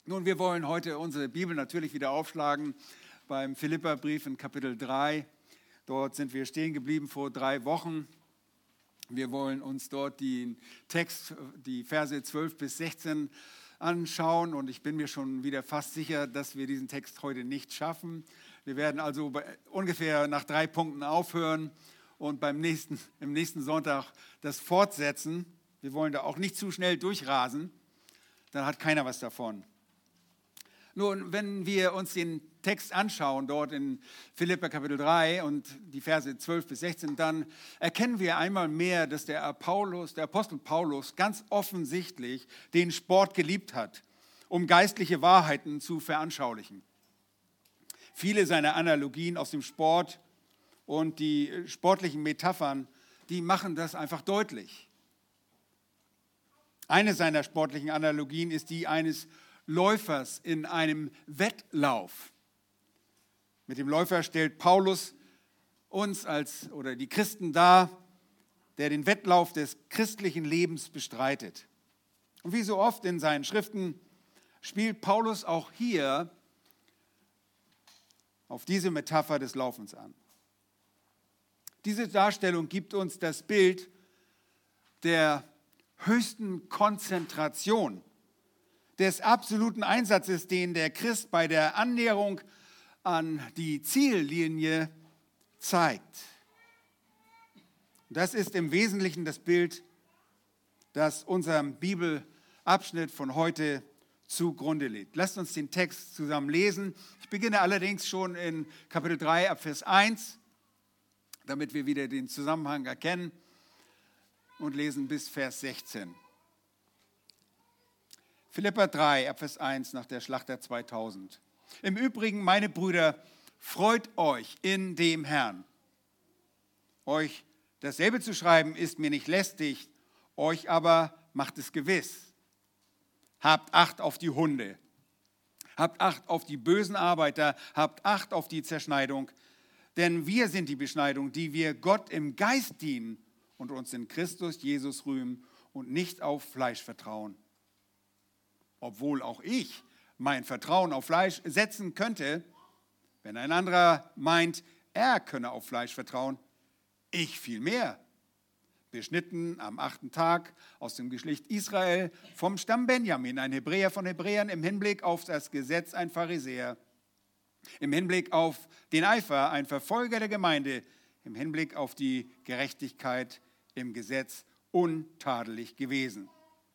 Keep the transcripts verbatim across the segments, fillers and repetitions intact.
Nun, wir wollen heute unsere Bibel natürlich wieder aufschlagen beim Philipperbrief in Kapitel drei. Dort sind wir stehen geblieben vor drei Wochen. Wir wollen uns dort den Text, die Verse zwölf bis sechzehn anschauen und ich bin mir schon wieder fast sicher, dass wir diesen Text heute nicht schaffen. Wir werden also bei, ungefähr nach drei Punkten aufhören und beim nächsten, im nächsten Sonntag das fortsetzen. Wir wollen da auch nicht zu schnell durchrasen, dann hat keiner was davon. Nun, wenn wir uns den Text anschauen, dort in Philipper Kapitel drei und die Verse zwölf bis sechzehn, dann erkennen wir einmal mehr, dass der, Paulus, der Apostel Paulus ganz offensichtlich den Sport geliebt hat, um geistliche Wahrheiten zu veranschaulichen. Viele seiner Analogien aus dem Sport und die sportlichen Metaphern, die machen das einfach deutlich. Eine seiner sportlichen Analogien ist die eines Läufers in einem Wettlauf. Mit dem Läufer stellt Paulus uns als oder die Christen dar, der den Wettlauf des christlichen Lebens bestreitet. Und wie so oft in seinen Schriften spielt Paulus auch hier auf diese Metapher des Laufens an. Diese Darstellung gibt uns das Bild der höchsten Konzentration, des absoluten Einsatzes, den der Christ bei der Annäherung an die Ziellinie zeigt. Das ist im Wesentlichen das Bild, das unserem Bibelabschnitt von heute zugrunde liegt. Lasst uns den Text zusammen lesen. Ich beginne allerdings schon in Kapitel drei ab Vers eins, damit wir wieder den Zusammenhang erkennen und lesen bis Vers sechzehn. Philipper drei, Vers eins nach der Schlachter zweitausend. Im Übrigen, meine Brüder, freut euch in dem Herrn. Euch dasselbe zu schreiben ist mir nicht lästig, euch aber macht es gewiss. Habt Acht auf die Hunde, habt Acht auf die bösen Arbeiter, habt Acht auf die Zerschneidung, denn wir sind die Beschneidung, die wir Gott im Geist dienen und uns in Christus Jesus rühmen und nicht auf Fleisch vertrauen. Obwohl auch ich mein Vertrauen auf Fleisch setzen könnte, wenn ein anderer meint, er könne auf Fleisch vertrauen, ich vielmehr. Beschnitten am achten Tag aus dem Geschlecht Israel, vom Stamm Benjamin, ein Hebräer von Hebräern, im Hinblick auf das Gesetz ein Pharisäer, im Hinblick auf den Eifer ein Verfolger der Gemeinde, im Hinblick auf die Gerechtigkeit im Gesetz untadelig gewesen.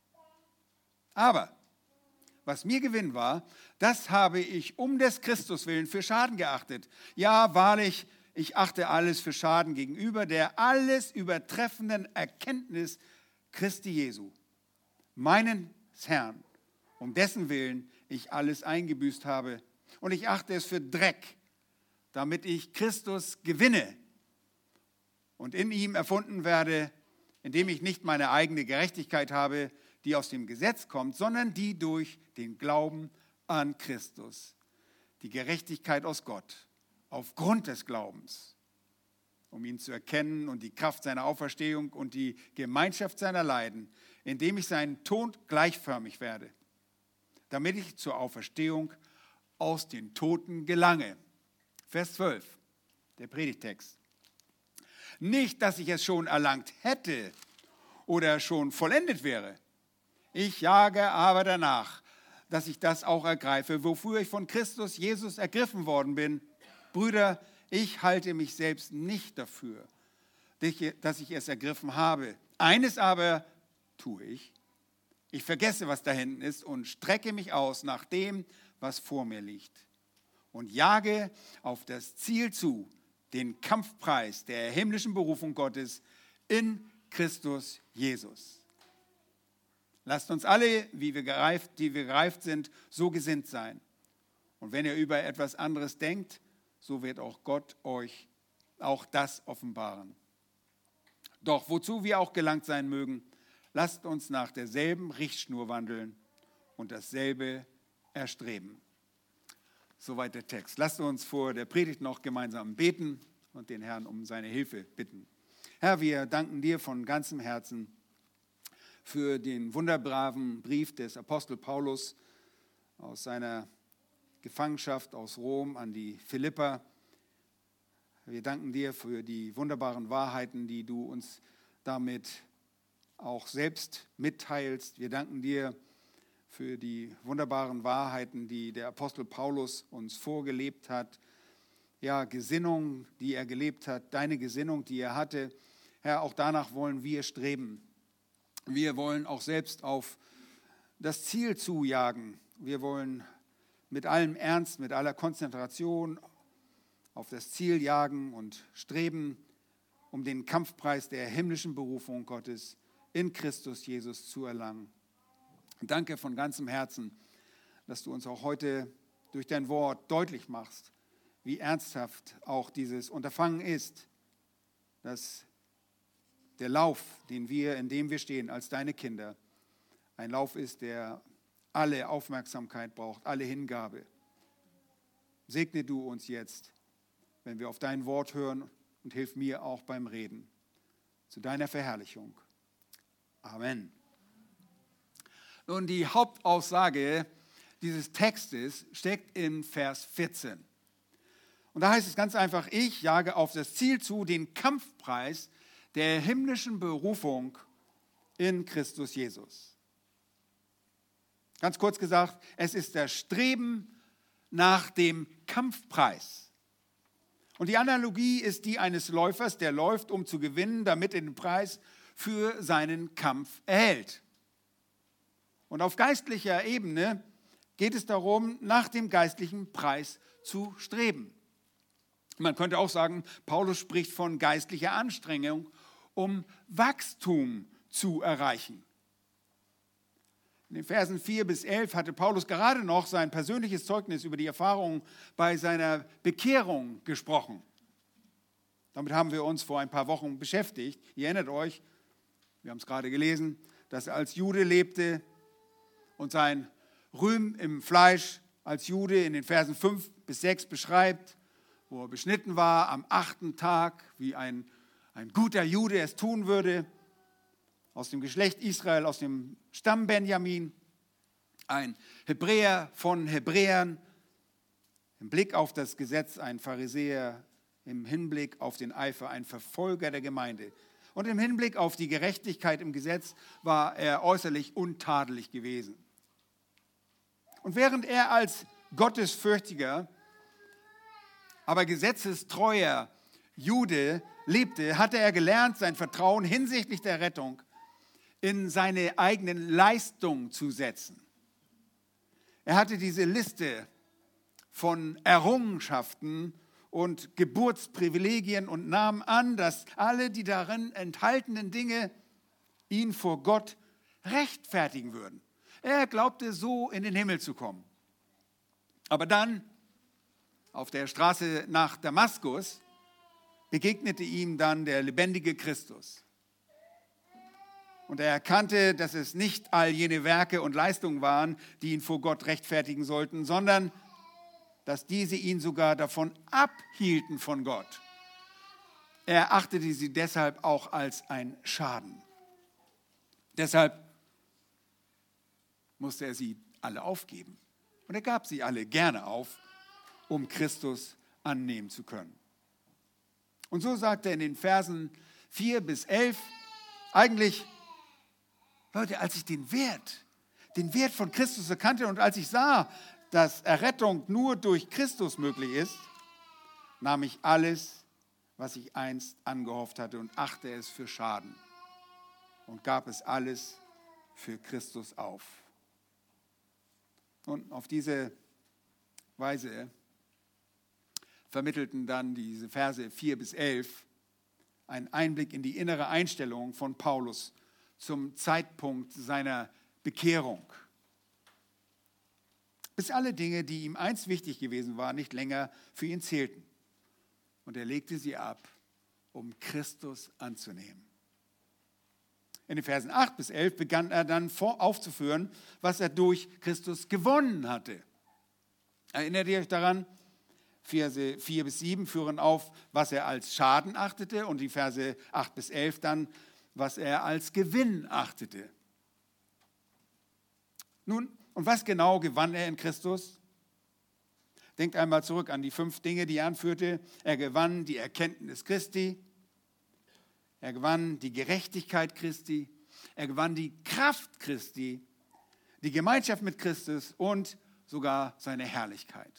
Aber was mir Gewinn war, das habe ich um des Christus willen für Schaden geachtet. Ja, wahrlich, ich achte alles für Schaden gegenüber der alles übertreffenden Erkenntnis Christi Jesu, meines Herrn, um dessen Willen ich alles eingebüßt habe. Und ich achte es für Dreck, damit ich Christus gewinne und in ihm erfunden werde, indem ich nicht meine eigene Gerechtigkeit habe, die aus dem Gesetz kommt, sondern die durch den Glauben an Christus. Die Gerechtigkeit aus Gott, aufgrund des Glaubens, um ihn zu erkennen und die Kraft seiner Auferstehung und die Gemeinschaft seiner Leiden, indem ich seinen Tod gleichförmig werde, damit ich zur Auferstehung aus den Toten gelange. Vers zwölf, der Predigtext. Nicht, dass ich es schon erlangt hätte oder schon vollendet wäre. Ich jage aber danach, dass ich das auch ergreife, wofür ich von Christus Jesus ergriffen worden bin. Brüder, ich halte mich selbst nicht dafür, dass ich es ergriffen habe. Eines aber tue ich. Ich vergesse, was da hinten ist und strecke mich aus nach dem, was vor mir liegt. Und jage auf das Ziel zu, den Kampfpreis der himmlischen Berufung Gottes in Christus Jesus. Lasst uns alle, wie wir gereift, die wir gereift sind, so gesinnt sein. Und wenn ihr über etwas anderes denkt, so wird auch Gott euch auch das offenbaren. Doch wozu wir auch gelangt sein mögen, lasst uns nach derselben Richtschnur wandeln und dasselbe erstreben. Soweit der Text. Lasst uns vor der Predigt noch gemeinsam beten und den Herrn um seine Hilfe bitten. Herr, wir danken dir von ganzem Herzen für den wunderbraven Brief des Apostel Paulus aus seiner Gefangenschaft aus Rom an die Philipper. Wir danken dir für die wunderbaren Wahrheiten, die du uns damit auch selbst mitteilst. Wir danken dir für die wunderbaren Wahrheiten, die der Apostel Paulus uns vorgelebt hat. Ja, Gesinnung, die er gelebt hat, deine Gesinnung, die er hatte. Herr, auch danach wollen wir streben. Wir wollen auch selbst auf das Ziel zujagen. Wir wollen mit allem Ernst, mit aller Konzentration auf das Ziel jagen und streben, um den Kampfpreis der himmlischen Berufung Gottes in Christus Jesus zu erlangen. Danke von ganzem Herzen, dass du uns auch heute durch dein Wort deutlich machst, wie ernsthaft auch dieses Unterfangen ist, dass der Lauf, den wir, in dem wir stehen als deine Kinder, ein Lauf ist, der alle Aufmerksamkeit braucht, alle Hingabe. Segne du uns jetzt, wenn wir auf dein Wort hören, und hilf mir auch beim Reden zu deiner Verherrlichung. Amen. Nun, die Hauptaussage dieses Textes steckt in Vers vierzehn. Und da heißt es ganz einfach, ich jage auf das Ziel zu, den Kampfpreis der himmlischen Berufung in Christus Jesus. Ganz kurz gesagt, es ist das Streben nach dem Kampfpreis. Und die Analogie ist die eines Läufers, der läuft, um zu gewinnen, damit er den Preis für seinen Kampf erhält. Und auf geistlicher Ebene geht es darum, nach dem geistlichen Preis zu streben. Man könnte auch sagen, Paulus spricht von geistlicher Anstrengung, um Wachstum zu erreichen. In den Versen vier bis elf hatte Paulus gerade noch sein persönliches Zeugnis über die Erfahrungen bei seiner Bekehrung gesprochen. Damit haben wir uns vor ein paar Wochen beschäftigt. Ihr erinnert euch, wir haben es gerade gelesen, dass er als Jude lebte und sein Rühm im Fleisch als Jude in den Versen fünf bis sechs beschreibt, wo er beschnitten war am achten Tag, wie ein, ein guter Jude es tun würde, aus dem Geschlecht Israel, aus dem Stamm Benjamin, ein Hebräer von Hebräern, im Blick auf das Gesetz ein Pharisäer, im Hinblick auf den Eifer ein Verfolger der Gemeinde. Und im Hinblick auf die Gerechtigkeit im Gesetz war er äußerlich untadelig gewesen. Und während er als gottesfürchtiger, aber gesetzestreuer Jude lebte, hatte er gelernt, sein Vertrauen hinsichtlich der Rettung in seine eigenen Leistungen zu setzen. Er hatte diese Liste von Errungenschaften und Geburtsprivilegien und nahm an, dass alle die darin enthaltenen Dinge ihn vor Gott rechtfertigen würden. Er glaubte, so in den Himmel zu kommen. Aber dann, auf der Straße nach Damaskus, begegnete ihm dann der lebendige Christus. Und er erkannte, dass es nicht all jene Werke und Leistungen waren, die ihn vor Gott rechtfertigen sollten, sondern dass diese ihn sogar davon abhielten von Gott. Er erachtete sie deshalb auch als ein Schaden. Deshalb musste er sie alle aufgeben. Und er gab sie alle gerne auf, um Christus annehmen zu können. Und so sagt er in den Versen vier bis elf, eigentlich, Leute, als ich den Wert, den Wert von Christus erkannte und als ich sah, dass Errettung nur durch Christus möglich ist, nahm ich alles, was ich einst angehofft hatte und achte es für Schaden und gab es alles für Christus auf. Und auf diese Weise vermittelten dann diese Verse vier bis elf einen Einblick in die innere Einstellung von Paulus zum Zeitpunkt seiner Bekehrung. Bis alle Dinge, die ihm einst wichtig gewesen waren, nicht länger für ihn zählten. Und er legte sie ab, um Christus anzunehmen. In den Versen acht bis elf begann er dann aufzuführen, was er durch Christus gewonnen hatte. Erinnert ihr euch daran? Verse vier bis sieben führen auf, was er als Schaden achtete, und die Verse acht bis elf dann, was er als Gewinn achtete. Nun, Und was genau gewann er in Christus? Denkt einmal zurück an die fünf Dinge, die er anführte. Er gewann die Erkenntnis Christi. Er gewann die Gerechtigkeit Christi. Er gewann die Kraft Christi, die Gemeinschaft mit Christus und sogar seine Herrlichkeit.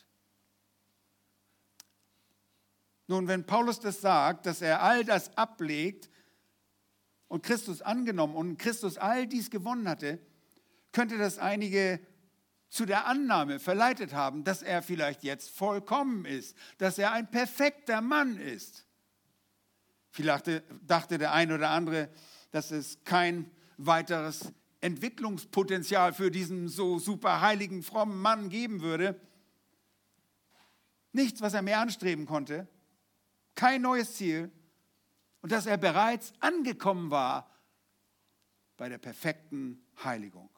Nun, wenn Paulus das sagt, dass er all das ablegt und Christus angenommen und Christus all dies gewonnen hatte, könnte das einige zu der Annahme verleitet haben, dass er vielleicht jetzt vollkommen ist, dass er ein perfekter Mann ist. Vielleicht dachte der ein oder andere, dass es kein weiteres Entwicklungspotenzial für diesen so super heiligen, frommen Mann geben würde. Nichts, was er mehr anstreben konnte, kein neues Ziel und dass er bereits angekommen war bei der perfekten Heiligung.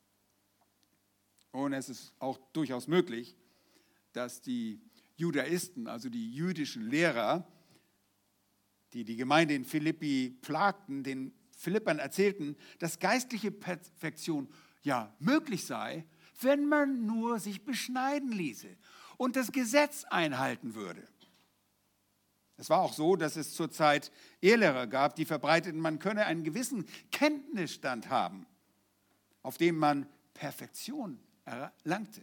Und es ist auch durchaus möglich, dass die Judaisten, also die jüdischen Lehrer, die die Gemeinde in Philippi plagten, den Philippern erzählten, dass geistliche Perfektion ja möglich sei, wenn man nur sich beschneiden ließe und das Gesetz einhalten würde. Es war auch so, dass es zur Zeit Ehelehrer gab, die verbreiteten, man könne einen gewissen Kenntnisstand haben, auf dem man Perfektion erlangte.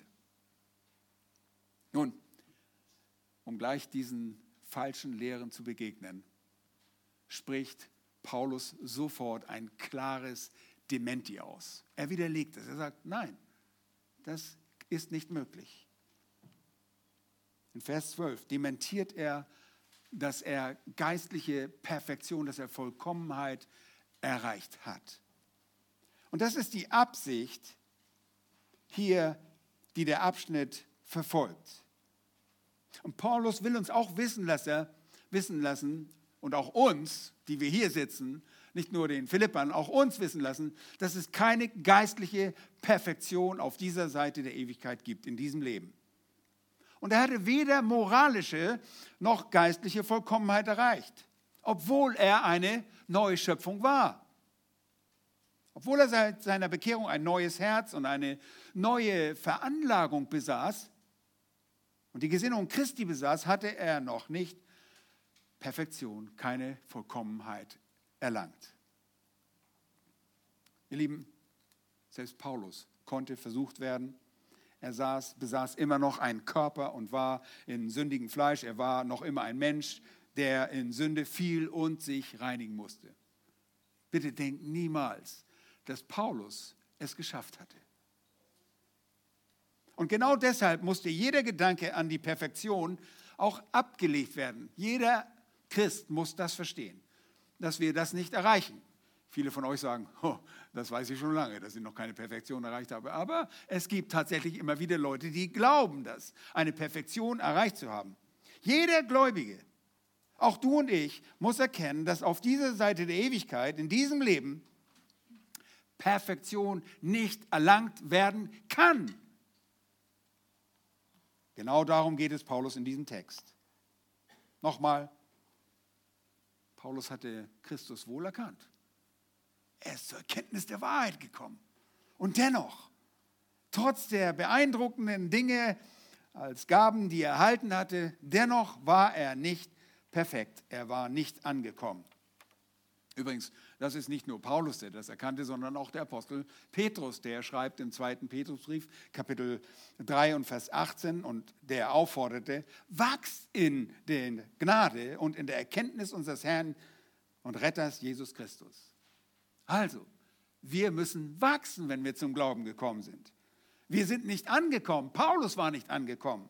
Nun, um gleich diesen falschen Lehren zu begegnen, spricht Paulus sofort ein klares Dementi aus. Er widerlegt es. Er sagt, nein, das ist nicht möglich. In Vers zwölf dementiert er, dass er geistliche Perfektion, dass er Vollkommenheit erreicht hat. Und das ist die Absicht hier, die der Abschnitt verfolgt. Und Paulus will uns auch wissen lassen, wissen lassen und auch uns, die wir hier sitzen, nicht nur den Philippern, auch uns wissen lassen, dass es keine geistliche Perfektion auf dieser Seite der Ewigkeit gibt, in diesem Leben. Und er hatte weder moralische noch geistliche Vollkommenheit erreicht, obwohl er eine neue Schöpfung war. Obwohl er seit seiner Bekehrung ein neues Herz und eine neue Veranlagung besaß und die Gesinnung Christi besaß, hatte er noch nicht Perfektion, keine Vollkommenheit erlangt. Ihr Lieben, selbst Paulus konnte versucht werden. Er saß, besaß immer noch einen Körper und war in sündigem Fleisch. Er war noch immer ein Mensch, der in Sünde fiel und sich reinigen musste. Bitte denkt niemals, dass Paulus es geschafft hatte. Und genau deshalb musste jeder Gedanke an die Perfektion auch abgelegt werden. Jeder Christ muss das verstehen, dass wir das nicht erreichen. Viele von euch sagen, oh, das weiß ich schon lange, dass ich noch keine Perfektion erreicht habe. Aber es gibt tatsächlich immer wieder Leute, die glauben das, eine Perfektion erreicht zu haben. Jeder Gläubige, auch du und ich, muss erkennen, dass auf dieser Seite der Ewigkeit, in diesem Leben, Perfektion nicht erlangt werden kann. Genau darum geht es Paulus in diesem Text. Nochmal, Paulus hatte Christus wohl erkannt. Er ist zur Erkenntnis der Wahrheit gekommen. Und dennoch, trotz der beeindruckenden Dinge als Gaben, die er erhalten hatte, dennoch war er nicht perfekt. Er war nicht angekommen. Übrigens, das ist nicht nur Paulus, der das erkannte, sondern auch der Apostel Petrus, der schreibt im zweiten Petrusbrief, Kapitel drei und Vers achtzehn, und der aufforderte, wachst in der Gnade und in der Erkenntnis unseres Herrn und Retters Jesus Christus. Also, wir müssen wachsen, wenn wir zum Glauben gekommen sind. Wir sind nicht angekommen. Paulus war nicht angekommen.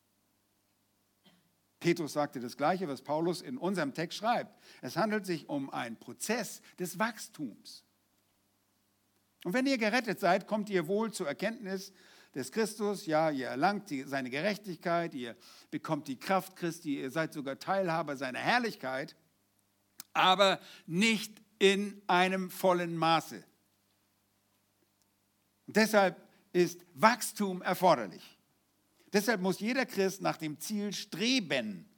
Petrus sagte das Gleiche, was Paulus in unserem Text schreibt. Es handelt sich um einen Prozess des Wachstums. Und wenn ihr gerettet seid, kommt ihr wohl zur Erkenntnis des Christus. Ja, ihr erlangt die, seine Gerechtigkeit, ihr bekommt die Kraft Christi, ihr seid sogar Teilhaber seiner Herrlichkeit, aber nicht in einem vollen Maße. Und deshalb ist Wachstum erforderlich. Deshalb muss jeder Christ nach dem Ziel streben.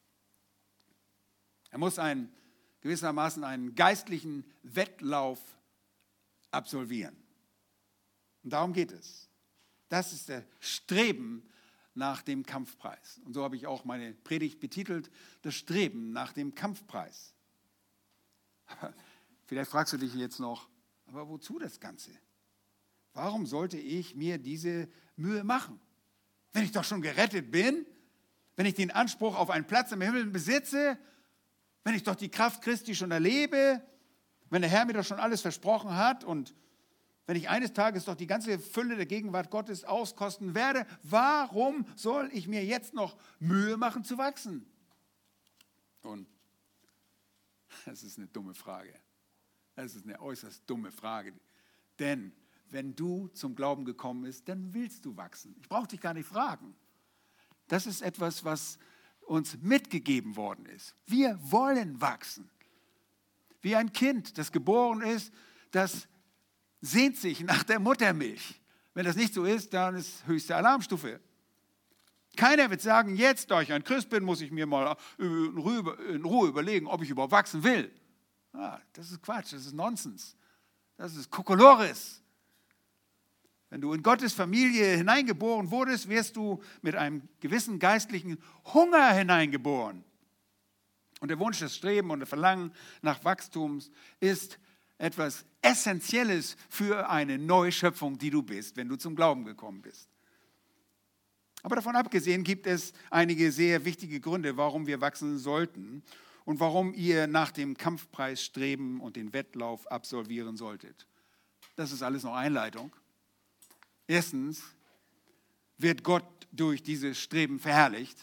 Er muss einen, gewissermaßen einen geistlichen Wettlauf absolvieren. Und darum geht es. Das ist das Streben nach dem Kampfpreis. Und so habe ich auch meine Predigt betitelt, das Streben nach dem Kampfpreis. Aber vielleicht fragst du dich jetzt noch, aber wozu das Ganze? Warum sollte ich mir diese Mühe machen? Wenn ich doch schon gerettet bin, wenn ich den Anspruch auf einen Platz im Himmel besitze, wenn ich doch die Kraft Christi schon erlebe, wenn der Herr mir doch schon alles versprochen hat und wenn ich eines Tages doch die ganze Fülle der Gegenwart Gottes auskosten werde, warum soll ich mir jetzt noch Mühe machen zu wachsen? Und das ist eine dumme Frage. Das ist eine äußerst dumme Frage. Denn wenn du zum Glauben gekommen bist, dann willst du wachsen. Ich brauche dich gar nicht fragen. Das ist etwas, was uns mitgegeben worden ist. Wir wollen wachsen. Wie ein Kind, das geboren ist, das sehnt sich nach der Muttermilch. Wenn das nicht so ist, dann ist höchste Alarmstufe. Keiner wird sagen, jetzt, da ich ein Christ bin, muss ich mir mal in Ruhe überlegen, ob ich überhaupt wachsen will. Ah, das ist Quatsch, das ist Nonsens. Das ist Kokolores. Wenn du in Gottes Familie hineingeboren wurdest, wirst du mit einem gewissen geistlichen Hunger hineingeboren. Und der Wunsch, das Streben und das Verlangen nach Wachstums ist etwas Essentielles für eine Neuschöpfung, die du bist, wenn du zum Glauben gekommen bist. Aber davon abgesehen gibt es einige sehr wichtige Gründe, warum wir wachsen sollten und warum ihr nach dem Kampfpreis streben und den Wettlauf absolvieren solltet. Das ist alles noch Einleitung. Erstens wird Gott durch dieses Streben verherrlicht.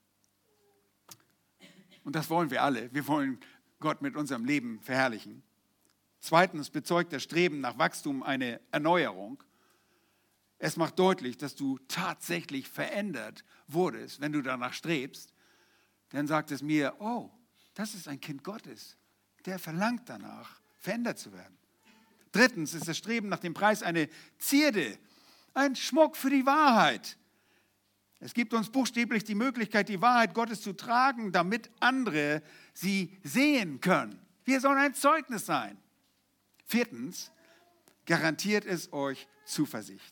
Und das wollen wir alle. Wir wollen Gott mit unserem Leben verherrlichen. Zweitens bezeugt das Streben nach Wachstum eine Erneuerung. Es macht deutlich, dass du tatsächlich verändert wurdest, wenn du danach strebst. Dann sagt es mir, oh, das ist ein Kind Gottes. Der verlangt danach, verändert zu werden. Drittens ist das Streben nach dem Preis eine Zierde, ein Schmuck für die Wahrheit. Es gibt uns buchstäblich die Möglichkeit, die Wahrheit Gottes zu tragen, damit andere sie sehen können. Wir sollen ein Zeugnis sein. Viertens, garantiert es euch Zuversicht.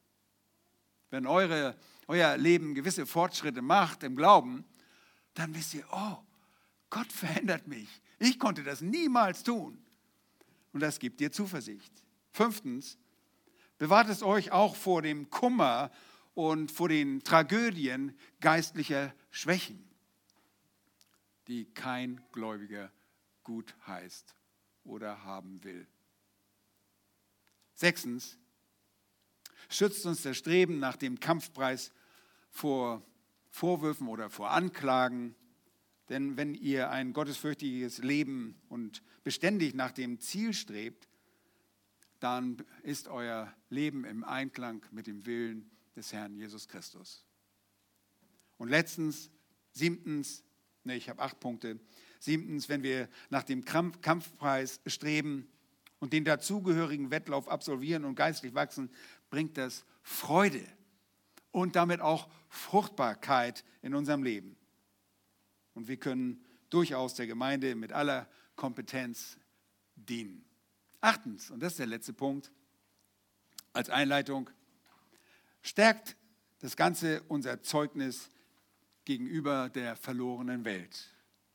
Wenn eure, euer Leben gewisse Fortschritte macht im Glauben, dann wisst ihr, oh, Gott verändert mich. Ich konnte das niemals tun. Und das gibt dir Zuversicht. Fünftens, bewahrt es euch auch vor dem Kummer und vor den Tragödien geistlicher Schwächen, die kein Gläubiger gut heißt oder haben will. Sechstens, schützt uns das Streben nach dem Kampfpreis vor Vorwürfen oder vor Anklagen. Denn wenn ihr ein gottesfürchtiges Leben und beständig nach dem Ziel strebt, dann ist euer Leben im Einklang mit dem Willen des Herrn Jesus Christus. Und letztens, siebtens, ne, ich habe acht Punkte. Siebtens, wenn wir nach dem Kampf, Kampfpreis streben und den dazugehörigen Wettlauf absolvieren und geistlich wachsen, bringt das Freude und damit auch Fruchtbarkeit in unserem Leben. Und wir können durchaus der Gemeinde mit aller Kompetenz dienen. Achtens, und das ist der letzte Punkt, als Einleitung, stärkt das Ganze unser Zeugnis gegenüber der verlorenen Welt.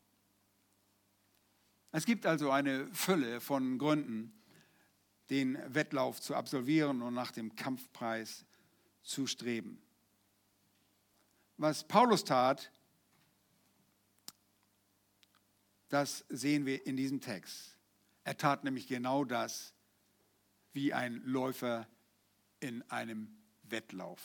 Es gibt also eine Fülle von Gründen, den Wettlauf zu absolvieren und nach dem Kampfpreis zu streben. Was Paulus tat, das sehen wir in diesem Text. Er tat nämlich genau das wie ein Läufer in einem Wettlauf.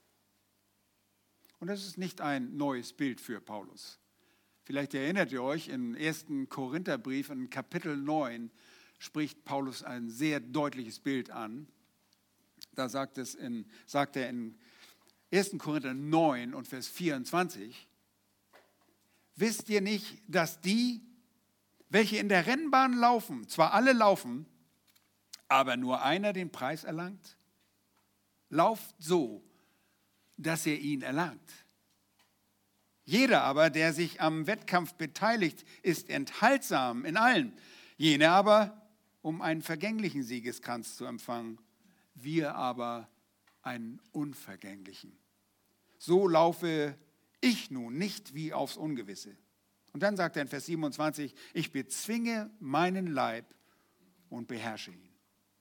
Und das ist nicht ein neues Bild für Paulus. Vielleicht erinnert ihr euch, im ersten Korintherbrief, in Kapitel neun, spricht Paulus ein sehr deutliches Bild an. Da sagt, es in, sagt er in ersten Korinther neun und Vers vierundzwanzig, wisst ihr nicht, dass die, welche in der Rennbahn laufen, zwar alle laufen, aber nur einer den Preis erlangt? Lauft so, dass ihr ihn erlangt. Jeder aber, der sich am Wettkampf beteiligt, ist enthaltsam in allen. Jene aber, um einen vergänglichen Siegeskranz zu empfangen, wir aber einen unvergänglichen. So laufe ich nun nicht wie aufs Ungewisse. Und dann sagt er in Vers siebenundzwanzig, ich bezwinge meinen Leib und beherrsche ihn.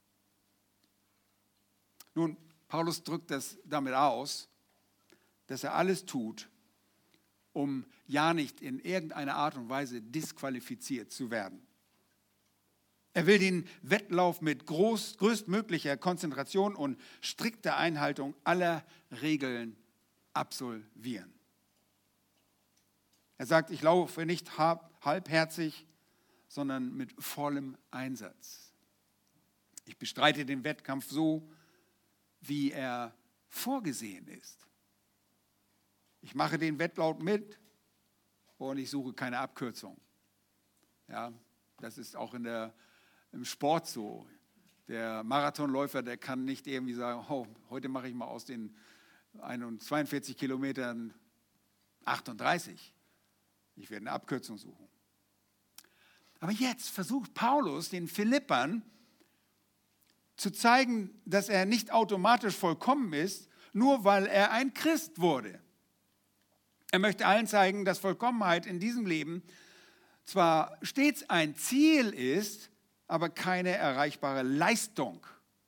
Nun, Paulus drückt das damit aus, dass er alles tut, um ja nicht in irgendeiner Art und Weise disqualifiziert zu werden. Er will den Wettlauf mit groß, größtmöglicher Konzentration und strikter Einhaltung aller Regeln absolvieren. Er sagt, ich laufe nicht halbherzig, sondern mit vollem Einsatz. Ich bestreite den Wettkampf so, wie er vorgesehen ist. Ich mache den Wettlauf mit und ich suche keine Abkürzung. Ja, das ist auch in der, im Sport so. Der Marathonläufer, der kann nicht irgendwie sagen, oh, heute mache ich mal aus den zweiundvierzig Kilometern achtunddreißig. Ich werde eine Abkürzung suchen. Aber jetzt versucht Paulus den Philippern zu zeigen, dass er nicht automatisch vollkommen ist, nur weil er ein Christ wurde. Er möchte allen zeigen, dass Vollkommenheit in diesem Leben zwar stets ein Ziel ist, aber keine erreichbare Leistung.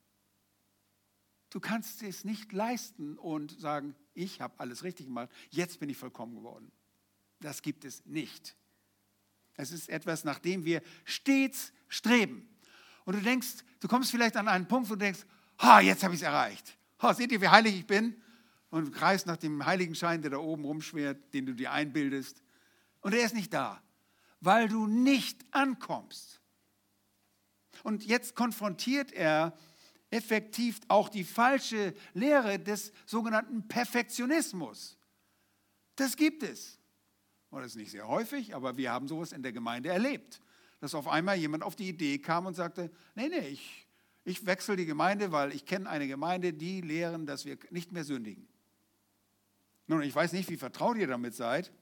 Du kannst es nicht leisten und sagen, ich habe alles richtig gemacht, jetzt bin ich vollkommen geworden. Das gibt es nicht. Es ist etwas, nach dem wir stets streben. Und du denkst, du kommst vielleicht an einen Punkt, wo du denkst, ha, jetzt habe ich es erreicht. Ha, seht ihr, wie heilig ich bin? Und du greifst nach dem Heiligenschein, der da oben rumschwirrt, den du dir einbildest. Und er ist nicht da, weil du nicht ankommst. Und jetzt konfrontiert er effektiv auch die falsche Lehre des sogenannten Perfektionismus. Das gibt es. Und das ist nicht sehr häufig, aber wir haben sowas in der Gemeinde erlebt. Dass auf einmal jemand auf die Idee kam und sagte, nee, nee, ich, ich wechsle die Gemeinde, weil ich kenne eine Gemeinde, die lehren, dass wir nicht mehr sündigen. Nun, ich weiß nicht, wie vertraut ihr damit seid.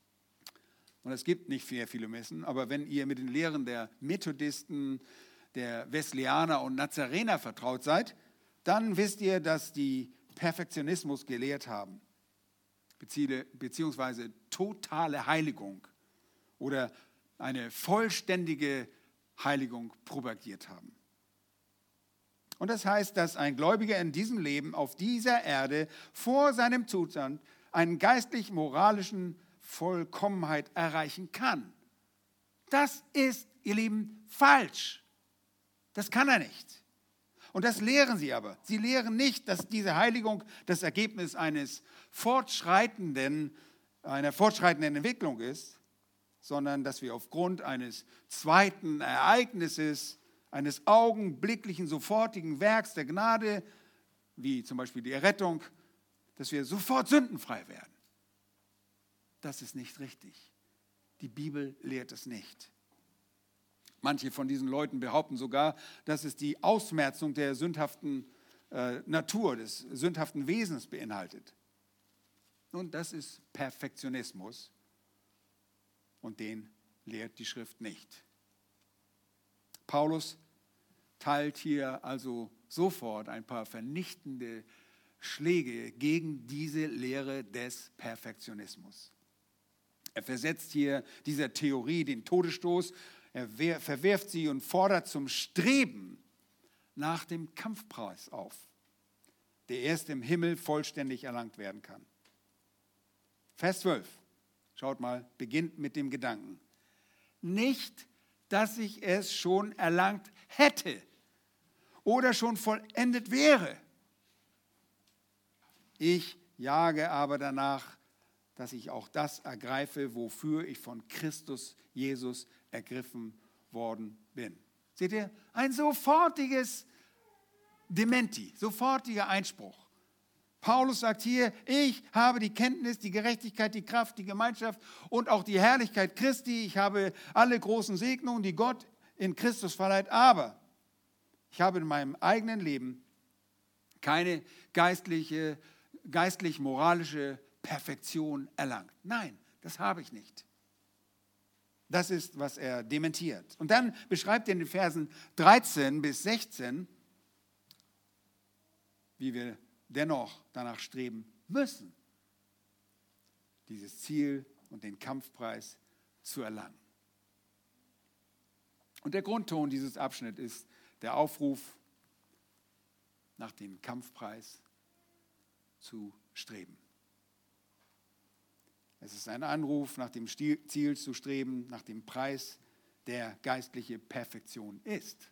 Und es gibt nicht sehr viele Messen, aber wenn ihr mit den Lehren der Methodisten, der Wesleyaner und Nazarener vertraut seid, dann wisst ihr, dass die Perfektionismus gelehrt haben. Beziehungsweise totale Heiligung oder eine vollständige Heiligung propagiert haben. Und das heißt, dass ein Gläubiger in diesem Leben auf dieser Erde vor seinem Zustand einen geistlich-moralischen Vollkommenheit erreichen kann. Das ist, ihr Lieben, falsch. Das kann er nicht. Und das lehren sie aber. Sie lehren nicht, dass diese Heiligung das Ergebnis eines fortschreitenden, einer fortschreitenden Entwicklung ist, sondern dass wir aufgrund eines zweiten Ereignisses, eines augenblicklichen, sofortigen Werks der Gnade, wie zum Beispiel die Errettung, dass wir sofort sündenfrei werden. Das ist nicht richtig. Die Bibel lehrt es nicht. Manche von diesen Leuten behaupten sogar, dass es die Ausmerzung der sündhaften äh, Natur, des sündhaften Wesens beinhaltet. Nun, das ist Perfektionismus und den lehrt die Schrift nicht. Paulus teilt hier also sofort ein paar vernichtende Schläge gegen diese Lehre des Perfektionismus. Er versetzt hier dieser Theorie den Todesstoß. Er verwirft sie und fordert zum Streben nach dem Kampfpreis auf, der erst im Himmel vollständig erlangt werden kann. Vers zwölf, schaut mal, beginnt mit dem Gedanken. Nicht, dass ich es schon erlangt hätte oder schon vollendet wäre. Ich jage aber danach, dass ich auch das ergreife, wofür ich von Christus Jesus ergriffen worden bin. Seht ihr? Ein sofortiges Dementi, sofortiger Einspruch. Paulus sagt hier, ich habe die Kenntnis, die Gerechtigkeit, die Kraft, die Gemeinschaft und auch die Herrlichkeit Christi. Ich habe alle großen Segnungen, die Gott in Christus verleiht, aber ich habe in meinem eigenen Leben keine geistliche, geistlich-moralische Perfektion erlangt. Nein, das habe ich nicht. Das ist, was er dementiert. Und dann beschreibt er in den Versen dreizehn bis sechzehn, wie wir dennoch danach streben müssen, dieses Ziel und den Kampfpreis zu erlangen. Und der Grundton dieses Abschnitts ist der Aufruf, nach dem Kampfpreis zu streben. Es ist ein Anruf, nach dem Ziel zu streben, nach dem Preis, der geistliche Perfektion ist.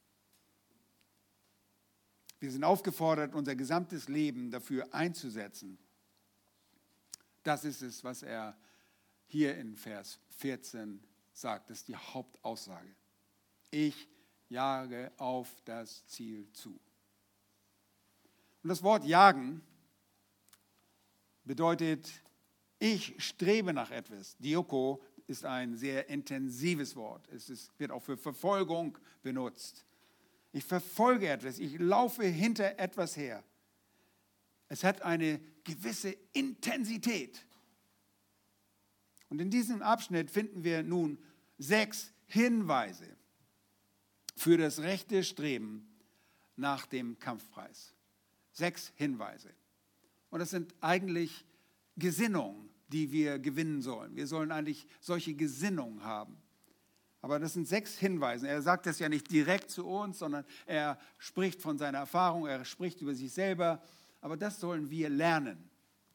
Wir sind aufgefordert, unser gesamtes Leben dafür einzusetzen. Das ist es, was er hier in Vers vierzehn sagt. Das ist die Hauptaussage. Ich jage auf das Ziel zu. Und das Wort jagen bedeutet, ich strebe nach etwas. Dioko ist ein sehr intensives Wort. Es ist, wird auch für Verfolgung benutzt. Ich verfolge etwas, ich laufe hinter etwas her. Es hat eine gewisse Intensität. Und in diesem Abschnitt finden wir nun sechs Hinweise für das rechte Streben nach dem Kampfpreis. Sechs Hinweise. Und das sind eigentlich Gesinnungen, die wir gewinnen sollen. Wir sollen eigentlich solche Gesinnungen haben. Aber das sind sechs Hinweise. Er sagt das ja nicht direkt zu uns, sondern er spricht von seiner Erfahrung, er spricht über sich selber. Aber das sollen wir lernen.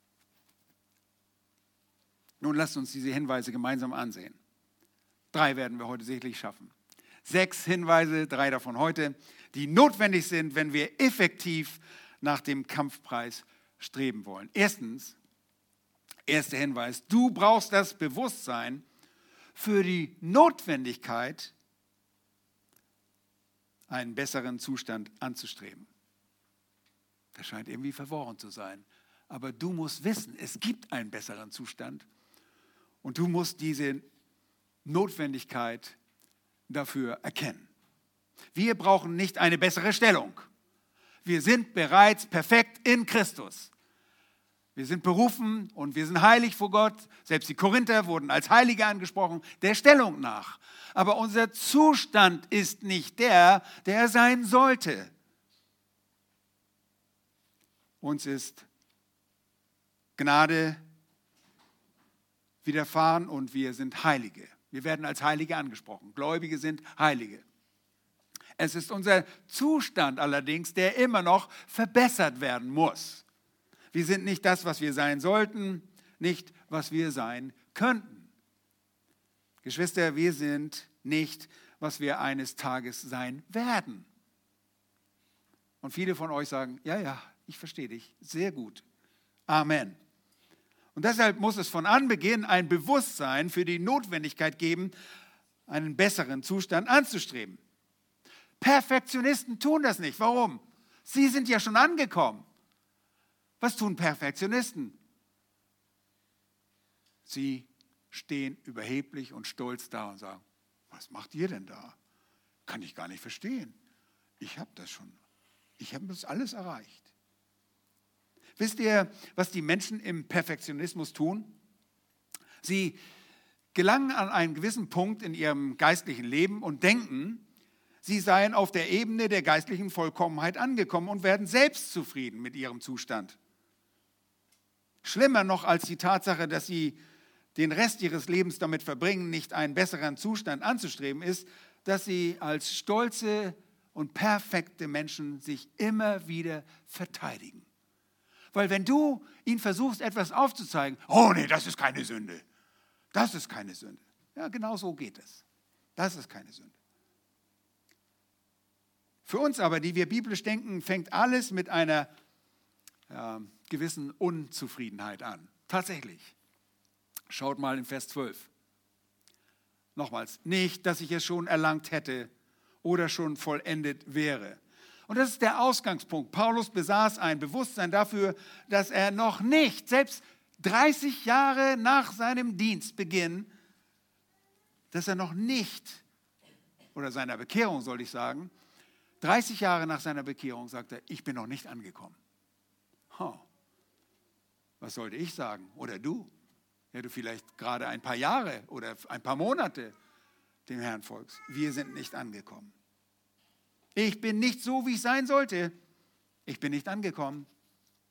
Nun lasst uns diese Hinweise gemeinsam ansehen. Drei werden wir heute sicherlich schaffen. Sechs Hinweise, drei davon heute, die notwendig sind, wenn wir effektiv nach dem Kampfpreis streben wollen. Erstens, erster Hinweis, du brauchst das Bewusstsein für die Notwendigkeit, einen besseren Zustand anzustreben. Das scheint irgendwie verworren zu sein. Aber du musst wissen, es gibt einen besseren Zustand und du musst diese Notwendigkeit dafür erkennen. Wir brauchen nicht eine bessere Stellung. Wir sind bereits perfekt in Christus. Wir sind berufen und wir sind heilig vor Gott. Selbst die Korinther wurden als Heilige angesprochen, der Stellung nach. Aber unser Zustand ist nicht der, der er sein sollte. Uns ist Gnade widerfahren und wir sind Heilige. Wir werden als Heilige angesprochen. Gläubige sind Heilige. Es ist unser Zustand allerdings, der immer noch verbessert werden muss. Wir sind nicht das, was wir sein sollten, nicht, was wir sein könnten. Geschwister, wir sind nicht, was wir eines Tages sein werden. Und viele von euch sagen, ja, ja, ich verstehe dich, sehr gut. Amen. Und deshalb muss es von Anbeginn ein Bewusstsein für die Notwendigkeit geben, einen besseren Zustand anzustreben. Perfektionisten tun das nicht. Warum? Sie sind ja schon angekommen. Was tun Perfektionisten? Sie stehen überheblich und stolz da und sagen, was macht ihr denn da? Kann ich gar nicht verstehen. Ich habe das schon. Ich habe das alles erreicht. Wisst ihr, was die Menschen im Perfektionismus tun? Sie gelangen an einen gewissen Punkt in ihrem geistlichen Leben und denken, sie seien auf der Ebene der geistlichen Vollkommenheit angekommen und werden selbst zufrieden mit ihrem Zustand. Schlimmer noch als die Tatsache, dass sie den Rest ihres Lebens damit verbringen, nicht einen besseren Zustand anzustreben, ist, dass sie als stolze und perfekte Menschen sich immer wieder verteidigen. Weil wenn du ihnen versuchst, etwas aufzuzeigen, oh nee, das ist keine Sünde, das ist keine Sünde. Ja, genau so geht es. Das ist keine Sünde. Für uns aber, die wir biblisch denken, fängt alles mit einer äh, gewissen Unzufriedenheit an. Tatsächlich. Schaut mal in Vers zwölf. Nochmals, nicht, dass ich es schon erlangt hätte oder schon vollendet wäre. Und das ist der Ausgangspunkt. Paulus besaß ein Bewusstsein dafür, dass er noch nicht, selbst dreißig Jahre nach seinem Dienstbeginn, dass er noch nicht, oder seiner Bekehrung soll ich sagen, dreißig Jahre nach seiner Bekehrung sagt er, ich bin noch nicht angekommen. Huh. Was sollte ich sagen? Oder du? Ja, du vielleicht gerade ein paar Jahre oder ein paar Monate dem Herrn folgst. Wir sind nicht angekommen. Ich bin nicht so, wie ich sein sollte. Ich bin nicht angekommen.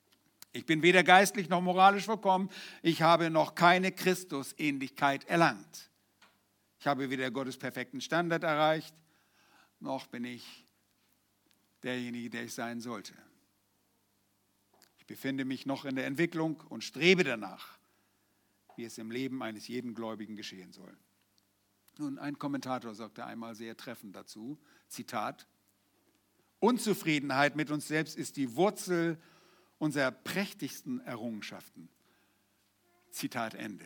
Ich bin weder geistlich noch moralisch vollkommen. Ich habe noch keine Christusähnlichkeit erlangt. Ich habe weder Gottes perfekten Standard erreicht, noch bin ich derjenige, der ich sein sollte. Ich befinde mich noch in der Entwicklung und strebe danach, wie es im Leben eines jeden Gläubigen geschehen soll. Nun, ein Kommentator sagte einmal sehr treffend dazu, Zitat, Unzufriedenheit mit uns selbst ist die Wurzel unserer prächtigsten Errungenschaften. Zitat Ende.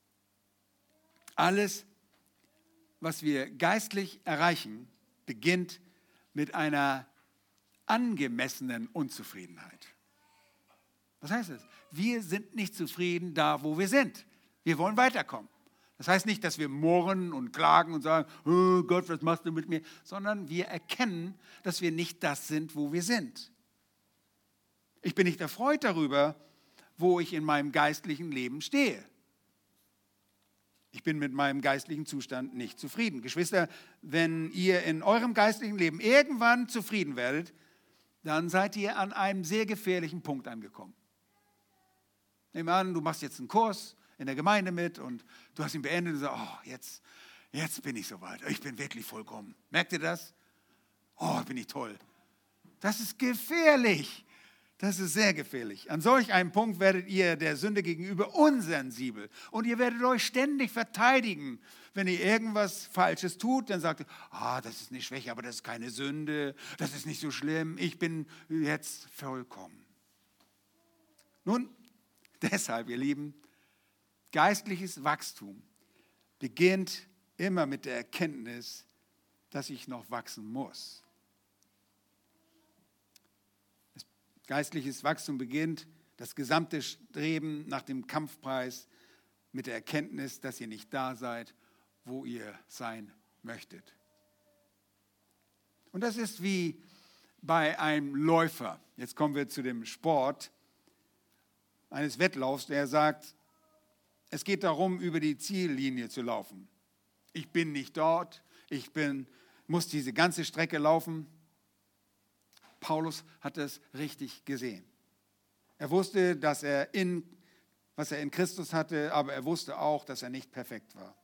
Alles, was wir geistlich erreichen, beginnt mit einer angemessenen Unzufriedenheit. Was heißt das? Wir sind nicht zufrieden da, wo wir sind. Wir wollen weiterkommen. Das heißt nicht, dass wir murren und klagen und sagen, oh Gott, was machst du mit mir? Sondern wir erkennen, dass wir nicht das sind, wo wir sind. Ich bin nicht erfreut darüber, wo ich in meinem geistlichen Leben stehe. Ich bin mit meinem geistlichen Zustand nicht zufrieden. Geschwister, wenn ihr in eurem geistlichen Leben irgendwann zufrieden werdet, dann seid ihr an einem sehr gefährlichen Punkt angekommen. Nehmen wir an, du machst jetzt einen Kurs in der Gemeinde mit und du hast ihn beendet und sagst, oh, jetzt, jetzt bin ich soweit. Ich bin wirklich vollkommen. Merkt ihr das? Oh, bin ich toll. Das ist gefährlich. Das ist sehr gefährlich. An solch einem Punkt werdet ihr der Sünde gegenüber unsensibel. Und ihr werdet euch ständig verteidigen. Wenn ihr irgendwas Falsches tut, dann sagt ihr, ah, das ist nicht Schwäche, aber das ist keine Sünde. Das ist nicht so schlimm. Ich bin jetzt vollkommen. Nun, deshalb, ihr Lieben, geistliches Wachstum beginnt immer mit der Erkenntnis, dass ich noch wachsen muss. Geistliches Wachstum beginnt, das gesamte Streben nach dem Kampfpreis mit der Erkenntnis, dass ihr nicht da seid, wo ihr sein möchtet. Und das ist wie bei einem Läufer. Jetzt kommen wir zu dem Sport eines Wettlaufs, der sagt, es geht darum, über die Ziellinie zu laufen. Ich bin nicht dort, ich bin, muss diese ganze Strecke laufen. Paulus hat es richtig gesehen. Er wusste, dass er in, was er in Christus hatte, aber er wusste auch, dass er nicht perfekt war.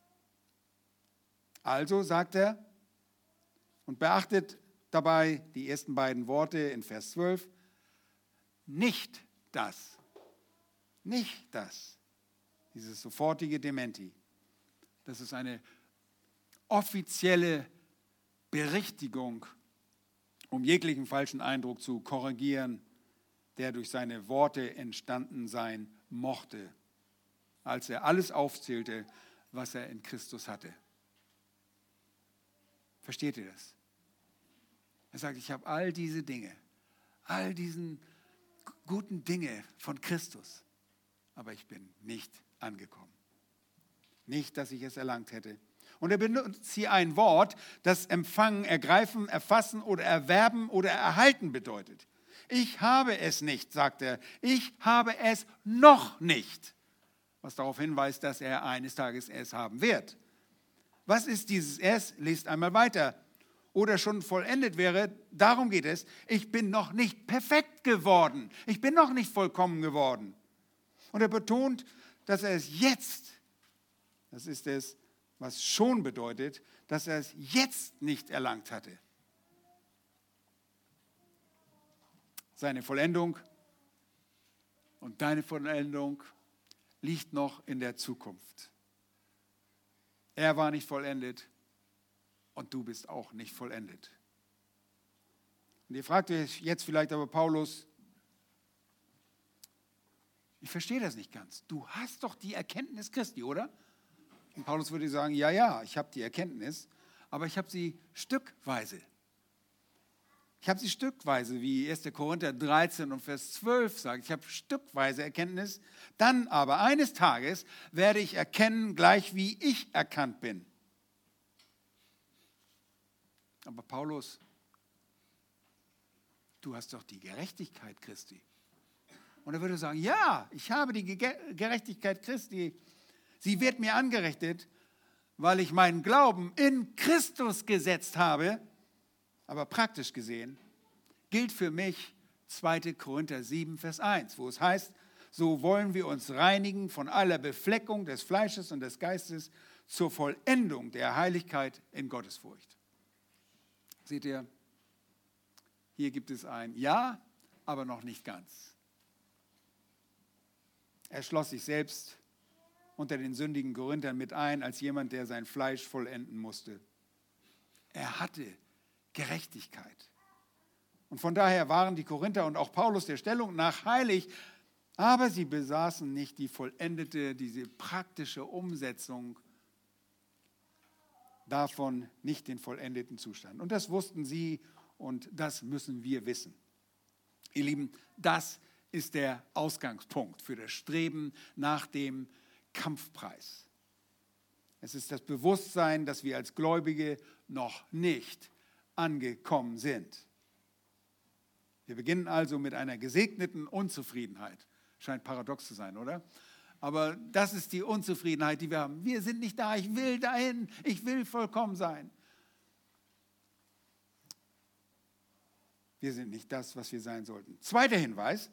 Also sagt er, und beachtet dabei die ersten beiden Worte in Vers zwölf, nicht das, nicht das, dieses sofortige Dementi, das ist eine offizielle Berichtigung, um jeglichen falschen Eindruck zu korrigieren, der durch seine Worte entstanden sein mochte, als er alles aufzählte, was er in Christus hatte. Versteht ihr das? Er sagt, ich habe all diese Dinge, all diese guten Dinge von Christus, aber ich bin nicht angekommen. Nicht, dass ich es erlangt hätte. Und er benutzt hier ein Wort, das empfangen, ergreifen, erfassen oder erwerben oder erhalten bedeutet. Ich habe es nicht, sagt er. Ich habe es noch nicht. Was darauf hinweist, dass er eines Tages es haben wird. Was ist dieses es? Lest einmal weiter. Oder schon vollendet wäre, darum geht es, ich bin noch nicht perfekt geworden. Ich bin noch nicht vollkommen geworden. Und er betont, dass er es jetzt, das ist es, was schon bedeutet, dass er es jetzt nicht erlangt hatte. Seine Vollendung und deine Vollendung liegt noch in der Zukunft. Er war nicht vollendet und du bist auch nicht vollendet. Und ihr fragt euch jetzt vielleicht aber, Paulus, ich verstehe das nicht ganz. Du hast doch die Erkenntnis Christi, oder? Und Paulus würde sagen, ja, ja, ich habe die Erkenntnis, aber ich habe sie stückweise. Ich habe sie stückweise, wie erster Korinther dreizehn und Vers zwölf sagt. Ich habe stückweise Erkenntnis. Dann aber eines Tages werde ich erkennen, gleich wie ich erkannt bin. Aber Paulus, du hast doch die Gerechtigkeit Christi. Und er würde sagen, ja, ich habe die Gerechtigkeit Christi. Sie wird mir angerechnet, weil ich meinen Glauben in Christus gesetzt habe. Aber praktisch gesehen gilt für mich zweiter Korinther sieben, Vers eins, wo es heißt, so wollen wir uns reinigen von aller Befleckung des Fleisches und des Geistes zur Vollendung der Heiligkeit in Gottesfurcht. Seht ihr, hier gibt es ein Ja, aber noch nicht ganz. Er schloss sich selbst unter den sündigen Korinthern mit ein, als jemand, der sein Fleisch vollenden musste. Er hatte Gerechtigkeit. Und von daher waren die Korinther und auch Paulus der Stellung nach heilig, aber sie besaßen nicht die vollendete, diese praktische Umsetzung davon, nicht den vollendeten Zustand. Und das wussten sie und das müssen wir wissen. Ihr Lieben, das ist der Ausgangspunkt für das Streben nach dem Kampfpreis. Es ist das Bewusstsein, dass wir als Gläubige noch nicht angekommen sind. Wir beginnen also mit einer gesegneten Unzufriedenheit. Scheint paradox zu sein, oder? Aber das ist die Unzufriedenheit, die wir haben. Wir sind nicht da, ich will dahin, ich will vollkommen sein. Wir sind nicht das, was wir sein sollten. Zweiter Hinweis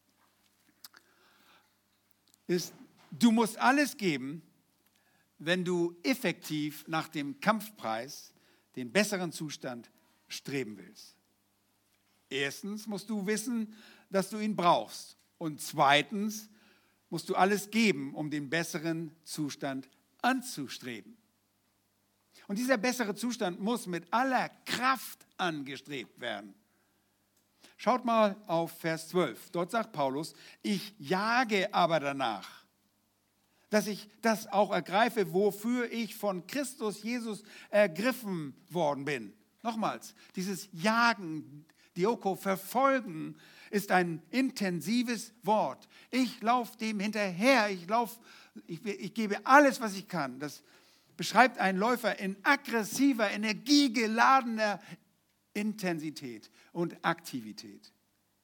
ist, du musst alles geben, wenn du effektiv nach dem Kampfpreis, den besseren Zustand, streben willst. Erstens musst du wissen, dass du ihn brauchst. Und zweitens musst du alles geben, um den besseren Zustand anzustreben. Und dieser bessere Zustand muss mit aller Kraft angestrebt werden. Schaut mal auf Vers zwölf. Dort sagt Paulus, ich jage aber danach, dass ich das auch ergreife, wofür ich von Christus Jesus ergriffen worden bin. Nochmals, dieses Jagen, Dioko, verfolgen, ist ein intensives Wort. Ich laufe dem hinterher, ich, lauf, ich, ich gebe alles, was ich kann. Das beschreibt einen Läufer in aggressiver, energiegeladener Intensität und Aktivität.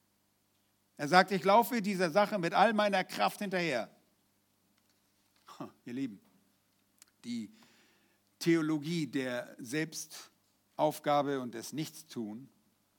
Er sagt, ich laufe dieser Sache mit all meiner Kraft hinterher. Ihr Lieben, die Theologie der Selbstaufgabe und des Nichtstun,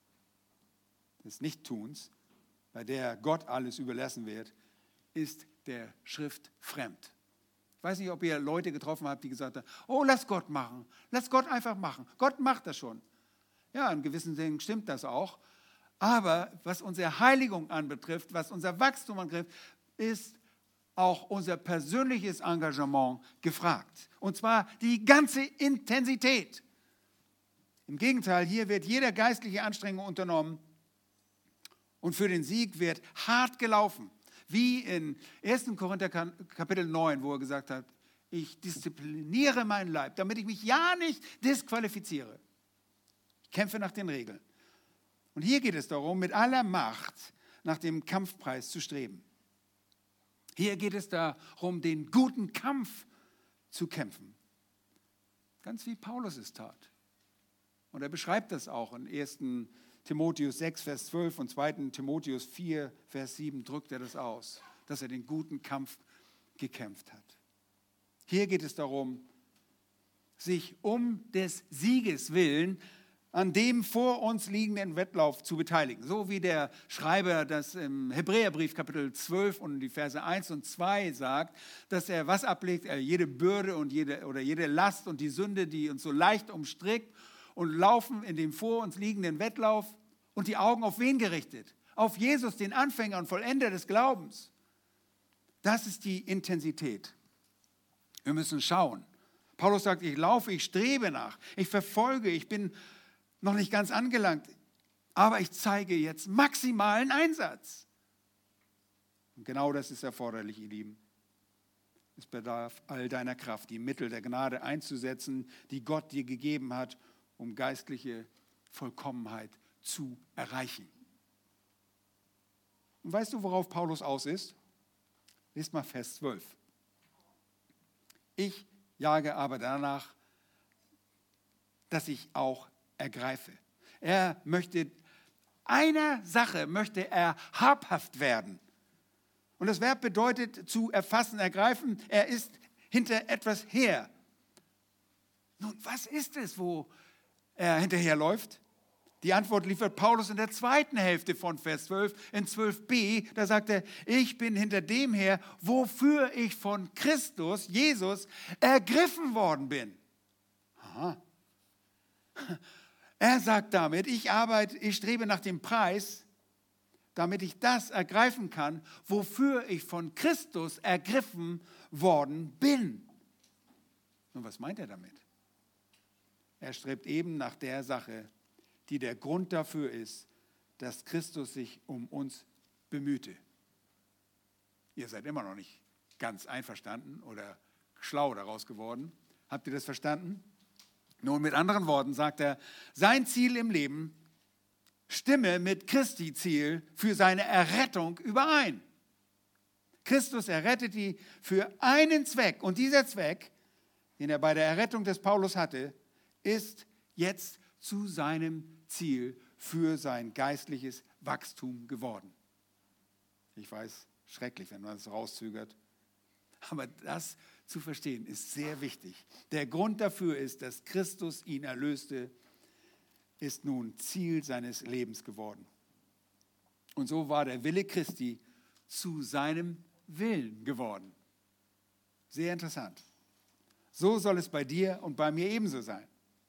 des Nichttuns, bei der Gott alles überlassen wird, ist der Schrift fremd. Ich weiß nicht, ob ihr Leute getroffen habt, die gesagt haben, oh, lass Gott machen, lass Gott einfach machen. Gott macht das schon. Ja, in gewissen Dingen stimmt das auch. Aber was unsere Heiligung anbetrifft, was unser Wachstum anbetrifft, ist auch unser persönliches Engagement gefragt. Und zwar die ganze Intensität. Im Gegenteil, hier wird jede geistliche Anstrengung unternommen und für den Sieg wird hart gelaufen. Wie in ersten Korinther Kapitel neun, wo er gesagt hat, ich diszipliniere meinen Leib, damit ich mich ja nicht disqualifiziere. Ich kämpfe nach den Regeln. Und hier geht es darum, mit aller Macht nach dem Kampfpreis zu streben. Hier geht es darum, den guten Kampf zu kämpfen. Ganz wie Paulus es tat. Und er beschreibt das auch in ersten Timotheus sechs, Vers zwölf und zweiten Timotheus vier, Vers sieben drückt er das aus, dass er den guten Kampf gekämpft hat. Hier geht es darum, sich um des Sieges willen an dem vor uns liegenden Wettlauf zu beteiligen. So wie der Schreiber das im Hebräerbrief Kapitel zwölf und die Verse eins und zwei sagt, dass er was ablegt, er jede Bürde und jede, oder jede Last und die Sünde, die uns so leicht umstrickt, und laufen in dem vor uns liegenden Wettlauf und die Augen auf wen gerichtet? Auf Jesus, den Anfänger und Vollender des Glaubens. Das ist die Intensität. Wir müssen schauen. Paulus sagt, ich laufe, ich strebe nach, ich verfolge, ich bin noch nicht ganz angelangt, aber ich zeige jetzt maximalen Einsatz. Und genau das ist erforderlich, ihr Lieben. Es bedarf all deiner Kraft, die Mittel der Gnade einzusetzen, die Gott dir gegeben hat, um geistliche Vollkommenheit zu erreichen. Und weißt du, worauf Paulus aus ist? Lies mal Vers zwölf. Ich jage aber danach, dass ich auch ergreife. Er möchte, einer Sache möchte er habhaft werden. Und das Verb bedeutet zu erfassen, ergreifen. Er ist hinter etwas her. Nun, was ist es, wo er hinterherläuft? Die Antwort liefert Paulus in der zweiten Hälfte von Vers zwölf, in zwölf b. Da sagt er, ich bin hinter dem her, wofür ich von Christus, Jesus, ergriffen worden bin. Aha. Er sagt damit, ich arbeite, ich strebe nach dem Preis, damit ich das ergreifen kann, wofür ich von Christus ergriffen worden bin. Und was meint er damit? Er strebt eben nach der Sache, die der Grund dafür ist, dass Christus sich um uns bemühte. Ihr seid immer noch nicht ganz einverstanden oder schlau daraus geworden. Habt ihr das verstanden? Nun, mit anderen Worten sagt er, sein Ziel im Leben stimme mit Christi Ziel für seine Errettung überein. Christus errettet die für einen Zweck. Und dieser Zweck, den er bei der Errettung des Paulus hatte, ist jetzt zu seinem Ziel für sein geistliches Wachstum geworden. Ich weiß, schrecklich, wenn man das rauszögert. Aber das zu verstehen ist sehr wichtig. Der Grund dafür ist, dass Christus ihn erlöste, ist nun Ziel seines Lebens geworden. Und so war der Wille Christi zu seinem Willen geworden. Sehr interessant. So soll es bei dir und bei mir ebenso sein.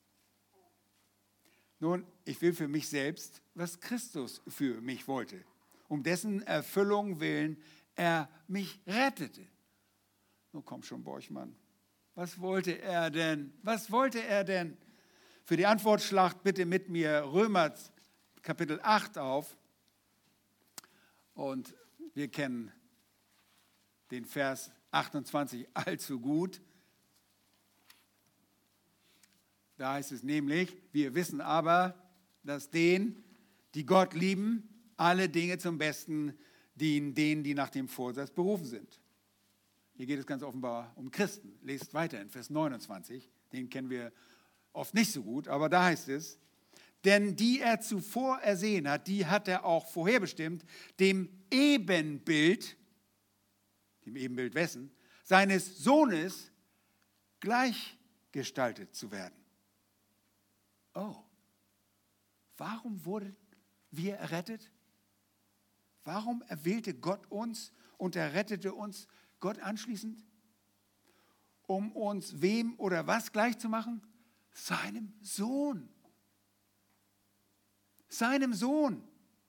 Nun, ich will für mich selbst, was Christus für mich wollte, um dessen Erfüllung willen er mich rettete. Nun komm schon, Borchmann. Was wollte er denn? Was wollte er denn? Für die Antwortschlacht bitte mit mir Römer Kapitel acht auf. Und wir kennen den Vers achtundzwanzig allzu gut. Da heißt es nämlich, wir wissen aber, dass denen, die Gott lieben, alle Dinge zum Besten dienen, denen, die nach dem Vorsatz berufen sind. Hier geht es ganz offenbar um Christen. Lest weiter in Vers neunundzwanzig, den kennen wir oft nicht so gut, aber da heißt es, denn die er zuvor ersehen hat, die hat er auch vorherbestimmt, dem Ebenbild, dem Ebenbild wessen, seines Sohnes gleichgestaltet zu werden. Oh, warum wurden wir errettet? Warum erwählte Gott uns und errettete uns Gott anschließend? Um uns wem oder was gleich zu machen? Seinem Sohn. Seinem Sohn.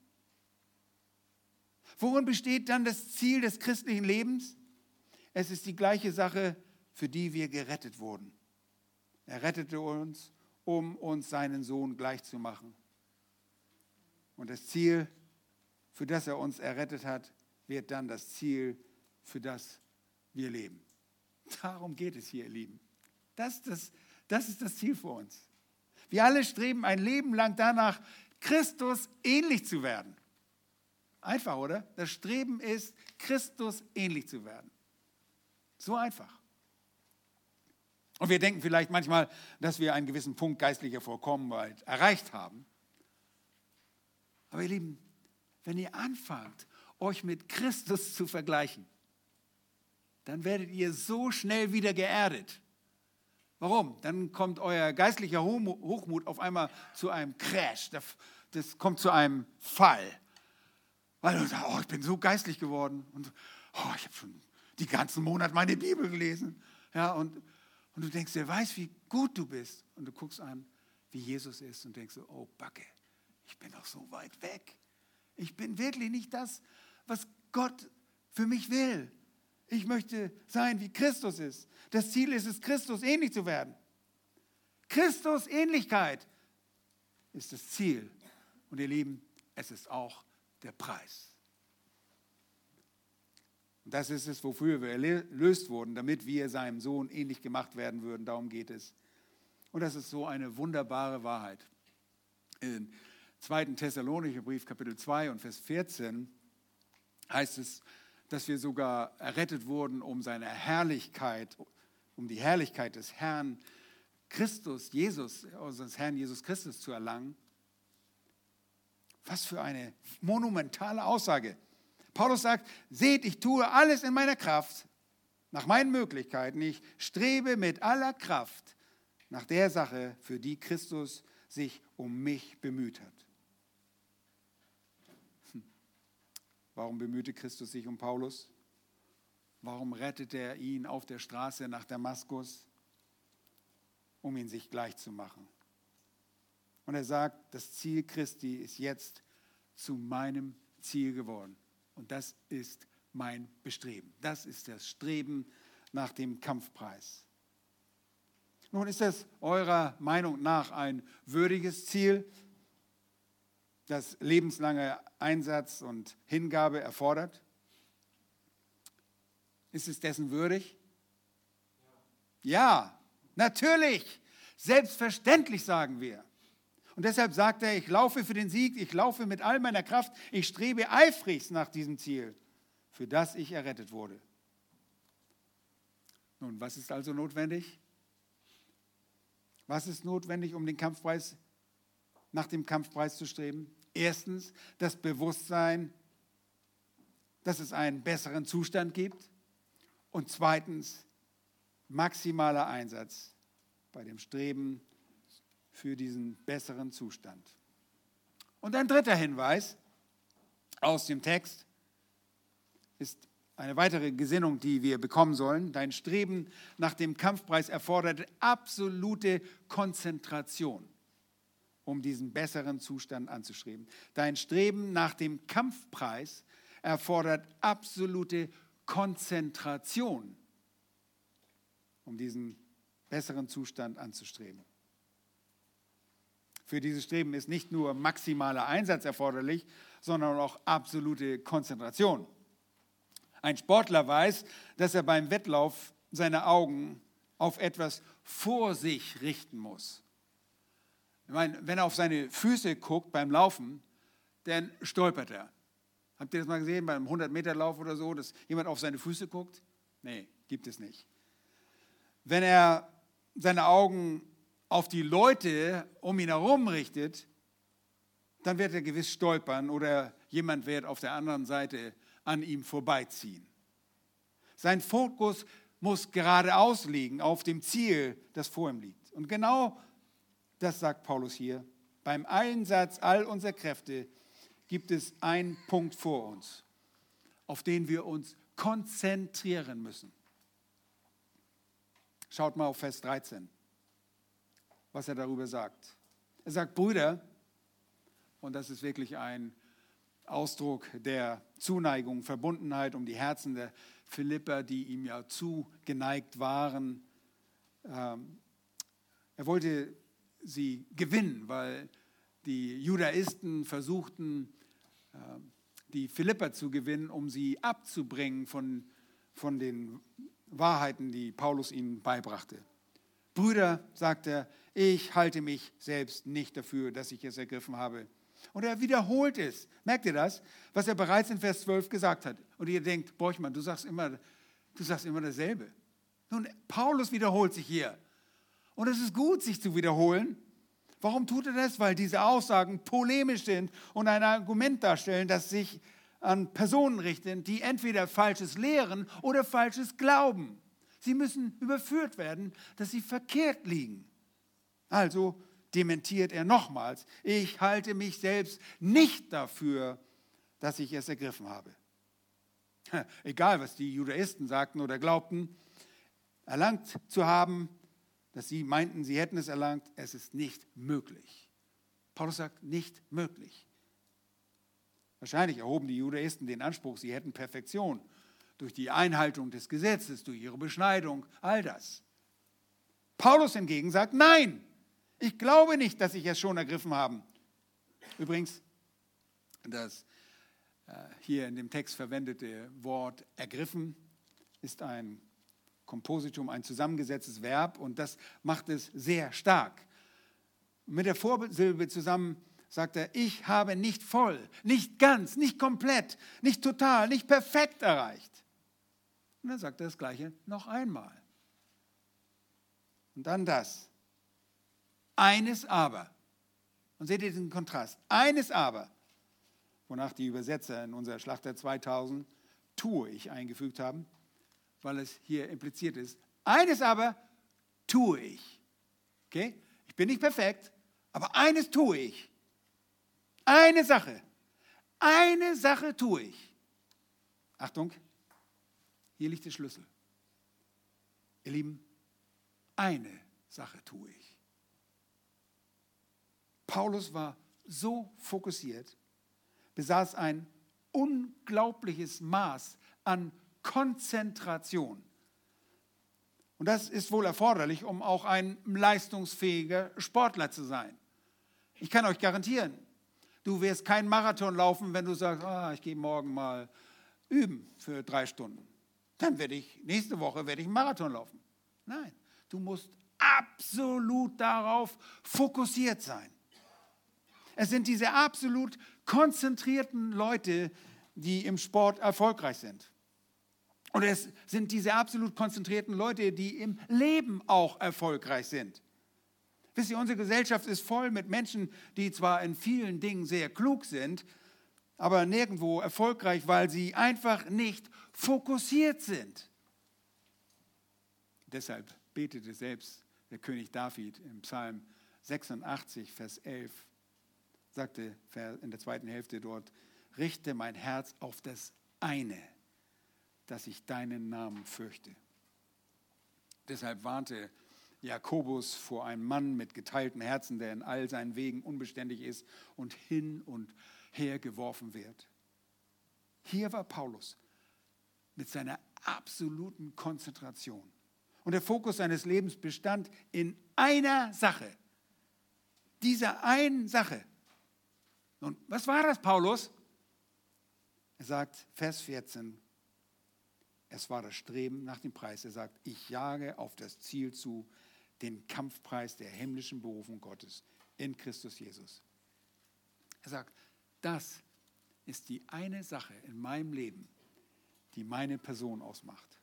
Worin besteht dann das Ziel des christlichen Lebens? Es ist die gleiche Sache, für die wir gerettet wurden. Er rettete uns, um uns seinen Sohn gleich zu machen. Und das Ziel, für das er uns errettet hat, wird dann das Ziel, für das wir leben. Darum geht es hier, ihr Lieben. Das, das, das ist das Ziel für uns. Wir alle streben ein Leben lang danach, Christus ähnlich zu werden. Einfach, oder? Das Streben ist, Christus ähnlich zu werden. So einfach. Und wir denken vielleicht manchmal, dass wir einen gewissen Punkt geistlicher Vollkommenheit erreicht haben. Aber ihr Lieben, wenn ihr anfangt, euch mit Christus zu vergleichen, dann werdet ihr so schnell wieder geerdet. Warum? Dann kommt euer geistlicher Hochmut auf einmal zu einem Crash. Das kommt zu einem Fall. Weil du sagst, oh, ich bin so geistlich geworden. Und oh, ich habe schon die ganzen Monate meine Bibel gelesen. Ja, und, und du denkst, wer weiß, wie gut du bist. Und du guckst an, wie Jesus ist und denkst so, oh Backe, ich bin doch so weit weg. Ich bin wirklich nicht das, was Gott für mich will. Ich möchte sein, wie Christus ist. Das Ziel ist es, Christus ähnlich zu werden. Christus Ähnlichkeit ist das Ziel. Und ihr Lieben, es ist auch der Preis. Und das ist es, wofür wir erlöst wurden, damit wir seinem Sohn ähnlich gemacht werden würden. Darum geht es. Und das ist so eine wunderbare Wahrheit. Im zweiten Thessalonicher Brief, Kapitel zwei und Vers vierzehn, heißt es, dass wir sogar errettet wurden, um seine Herrlichkeit, um die Herrlichkeit des Herrn Christus, Jesus, unseres Herrn Jesus Christus zu erlangen. Was für eine monumentale Aussage. Paulus sagt, seht, ich tue alles in meiner Kraft, nach meinen Möglichkeiten. Ich strebe mit aller Kraft nach der Sache, für die Christus sich um mich bemüht hat. Hm. Warum bemühte Christus sich um Paulus? Warum rettete er ihn auf der Straße nach Damaskus? Um ihn sich gleich zu machen. Und er sagt, das Ziel Christi ist jetzt zu meinem Ziel geworden. Und das ist mein Bestreben. Das ist das Streben nach dem Kampfpreis. Nun, ist das eurer Meinung nach ein würdiges Ziel, das lebenslange Einsatz und Hingabe erfordert? Ist es dessen würdig? Ja, natürlich. Selbstverständlich, sagen wir. Und deshalb sagt er, ich laufe für den Sieg, ich laufe mit all meiner Kraft, ich strebe eifrigst nach diesem Ziel, für das ich errettet wurde. Nun, was ist also notwendig? Was ist notwendig, um den Kampfpreis, nach dem Kampfpreis zu streben? Erstens, das Bewusstsein, dass es einen besseren Zustand gibt. Und zweitens, maximaler Einsatz bei dem Streben für diesen besseren Zustand. Und ein dritter Hinweis aus dem Text ist eine weitere Gesinnung, die wir bekommen sollen. Dein Streben nach dem Kampfpreis erfordert absolute Konzentration, um diesen besseren Zustand anzustreben. Dein Streben nach dem Kampfpreis erfordert absolute Konzentration, um diesen besseren Zustand anzustreben. Für dieses Streben ist nicht nur maximaler Einsatz erforderlich, sondern auch absolute Konzentration. Ein Sportler weiß, dass er beim Wettlauf seine Augen auf etwas vor sich richten muss. Ich meine, wenn er auf seine Füße guckt beim Laufen, dann stolpert er. Habt ihr das mal gesehen beim hundert-Meter-Lauf oder so, dass jemand auf seine Füße guckt? Nee, gibt es nicht. Wenn er seine Augen auf die Leute um ihn herum richtet, dann wird er gewiss stolpern oder jemand wird auf der anderen Seite an ihm vorbeiziehen. Sein Fokus muss geradeaus liegen, auf dem Ziel, das vor ihm liegt. Und genau das sagt Paulus hier. Beim Einsatz all unserer Kräfte gibt es einen Punkt vor uns, auf den wir uns konzentrieren müssen. Schaut mal auf Vers dreizehn, was er darüber sagt. Er sagt, Brüder, und das ist wirklich ein Ausdruck der Zuneigung, Verbundenheit um die Herzen der Philipper, die ihm ja zugeneigt waren. Ähm, er wollte sie gewinnen, weil die Judaisten versuchten, äh, die Philipper zu gewinnen, um sie abzubringen von, von den Wahrheiten, die Paulus ihnen beibrachte. Brüder, sagt er, ich halte mich selbst nicht dafür, dass ich es ergriffen habe. Und er wiederholt es. Merkt ihr das? Was er bereits in Vers zwölf gesagt hat. Und ihr denkt, Borchmann, du sagst immer, du sagst immer dasselbe. Nun, Paulus wiederholt sich hier. Und es ist gut, sich zu wiederholen. Warum tut er das? Weil diese Aussagen polemisch sind und ein Argument darstellen, das sich an Personen richtet, die entweder Falsches lehren oder Falsches glauben. Sie müssen überführt werden, dass sie verkehrt liegen. Also dementiert er nochmals, ich halte mich selbst nicht dafür, dass ich es ergriffen habe. Egal, was die Judaisten sagten oder glaubten, erlangt zu haben, dass sie meinten, sie hätten es erlangt, es ist nicht möglich. Paulus sagt, nicht möglich. Wahrscheinlich erhoben die Judaisten den Anspruch, sie hätten Perfektion durch die Einhaltung des Gesetzes, durch ihre Beschneidung, all das. Paulus hingegen sagt, nein, ich glaube nicht, dass ich es schon ergriffen habe. Übrigens, das äh, hier in dem Text verwendete Wort ergriffen ist ein Kompositum, ein zusammengesetztes Verb und das macht es sehr stark. Mit der Vorsilbe zusammen sagt er, ich habe nicht voll, nicht ganz, nicht komplett, nicht total, nicht perfekt erreicht. Und dann sagt er das Gleiche noch einmal. Und dann das. Eines aber, und seht ihr diesen Kontrast, eines aber, wonach die Übersetzer in unserer Schlachter zweitausend tue ich eingefügt haben, weil es hier impliziert ist. Eines aber tue ich. Okay? Ich bin nicht perfekt, Aber eines tue ich. Eine Sache. Eine Sache tue ich. Achtung, hier liegt der Schlüssel. Ihr Lieben, eine Sache tue ich. Paulus war so fokussiert, besaß ein unglaubliches Maß an Konzentration. Und das ist wohl erforderlich, um auch ein leistungsfähiger Sportler zu sein. Ich kann euch garantieren, du wirst keinen Marathon laufen, wenn du sagst, ah, ich gehe morgen mal üben für drei Stunden. Dann werde ich, nächste Woche werde ich einen Marathon laufen. Nein, du musst absolut darauf fokussiert sein. Es sind diese absolut konzentrierten Leute, die im Sport erfolgreich sind. Und es sind diese absolut konzentrierten Leute, die im Leben auch erfolgreich sind. Wisst ihr, unsere Gesellschaft ist voll mit Menschen, die zwar in vielen Dingen sehr klug sind, aber nirgendwo erfolgreich, weil sie einfach nicht fokussiert sind. Deshalb betete selbst der König David im Psalm sechsundachtzig, Vers elf, sagte in der zweiten Hälfte dort, richte mein Herz auf das eine, dass ich deinen Namen fürchte. Deshalb warnte Jakobus vor einem Mann mit geteiltem Herzen, der in all seinen Wegen unbeständig ist und hin und her geworfen wird. Hier war Paulus mit seiner absoluten Konzentration. Und der Fokus seines Lebens bestand in einer Sache. Dieser einen Sache. Und was war das, Paulus? Er sagt, Vers vierzehn, es war das Streben nach dem Preis. Er sagt, ich jage auf das Ziel zu, den Kampfpreis der himmlischen Berufung Gottes in Christus Jesus. Er sagt, das ist die eine Sache in meinem Leben, die meine Person ausmacht.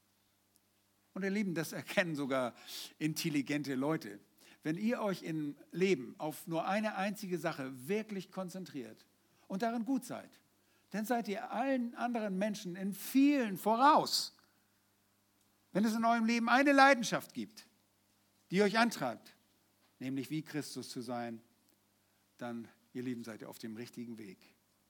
Und ihr Lieben, das erkennen sogar intelligente Leute. Wenn ihr euch im Leben auf nur eine einzige Sache wirklich konzentriert und darin gut seid, dann seid ihr allen anderen Menschen in vielen voraus. Wenn es in eurem Leben eine Leidenschaft gibt, die euch antreibt, nämlich wie Christus zu sein, dann, ihr Lieben, seid ihr auf dem richtigen Weg.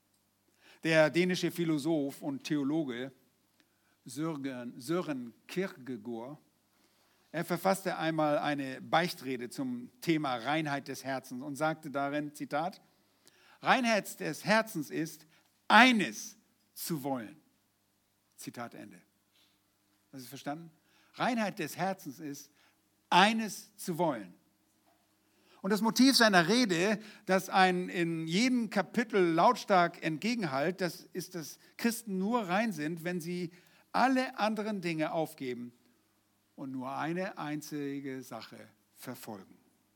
Der dänische Philosoph und Theologe Søren, Søren Kierkegaard, er verfasste einmal eine Beichtrede zum Thema Reinheit des Herzens und sagte darin, Zitat, Reinheit des Herzens ist, eines zu wollen. Zitat Ende. Hast du verstanden? Reinheit des Herzens ist, eines zu wollen. Und das Motiv seiner Rede, das einen in jedem Kapitel lautstark entgegenhallt, das ist, dass Christen nur rein sind, wenn sie alle anderen Dinge aufgeben und nur eine einzige Sache verfolgen.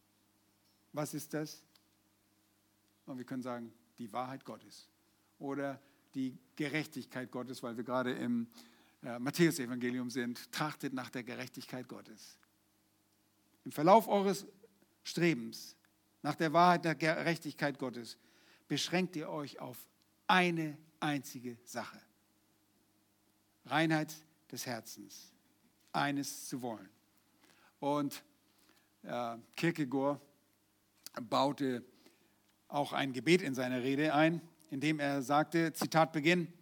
Was ist das? Und wir können sagen, die Wahrheit Gottes oder die Gerechtigkeit Gottes, weil wir gerade im äh, Matthäus-Evangelium sind. Trachtet nach der Gerechtigkeit Gottes. Im Verlauf eures Strebens nach der Wahrheit, der Gerechtigkeit Gottes beschränkt ihr euch auf eine einzige Sache. Reinheit des Herzens, eines zu wollen. Und äh, Kierkegaard baute auch ein Gebet in seine Rede ein, in dem er sagte, Zitat Beginn,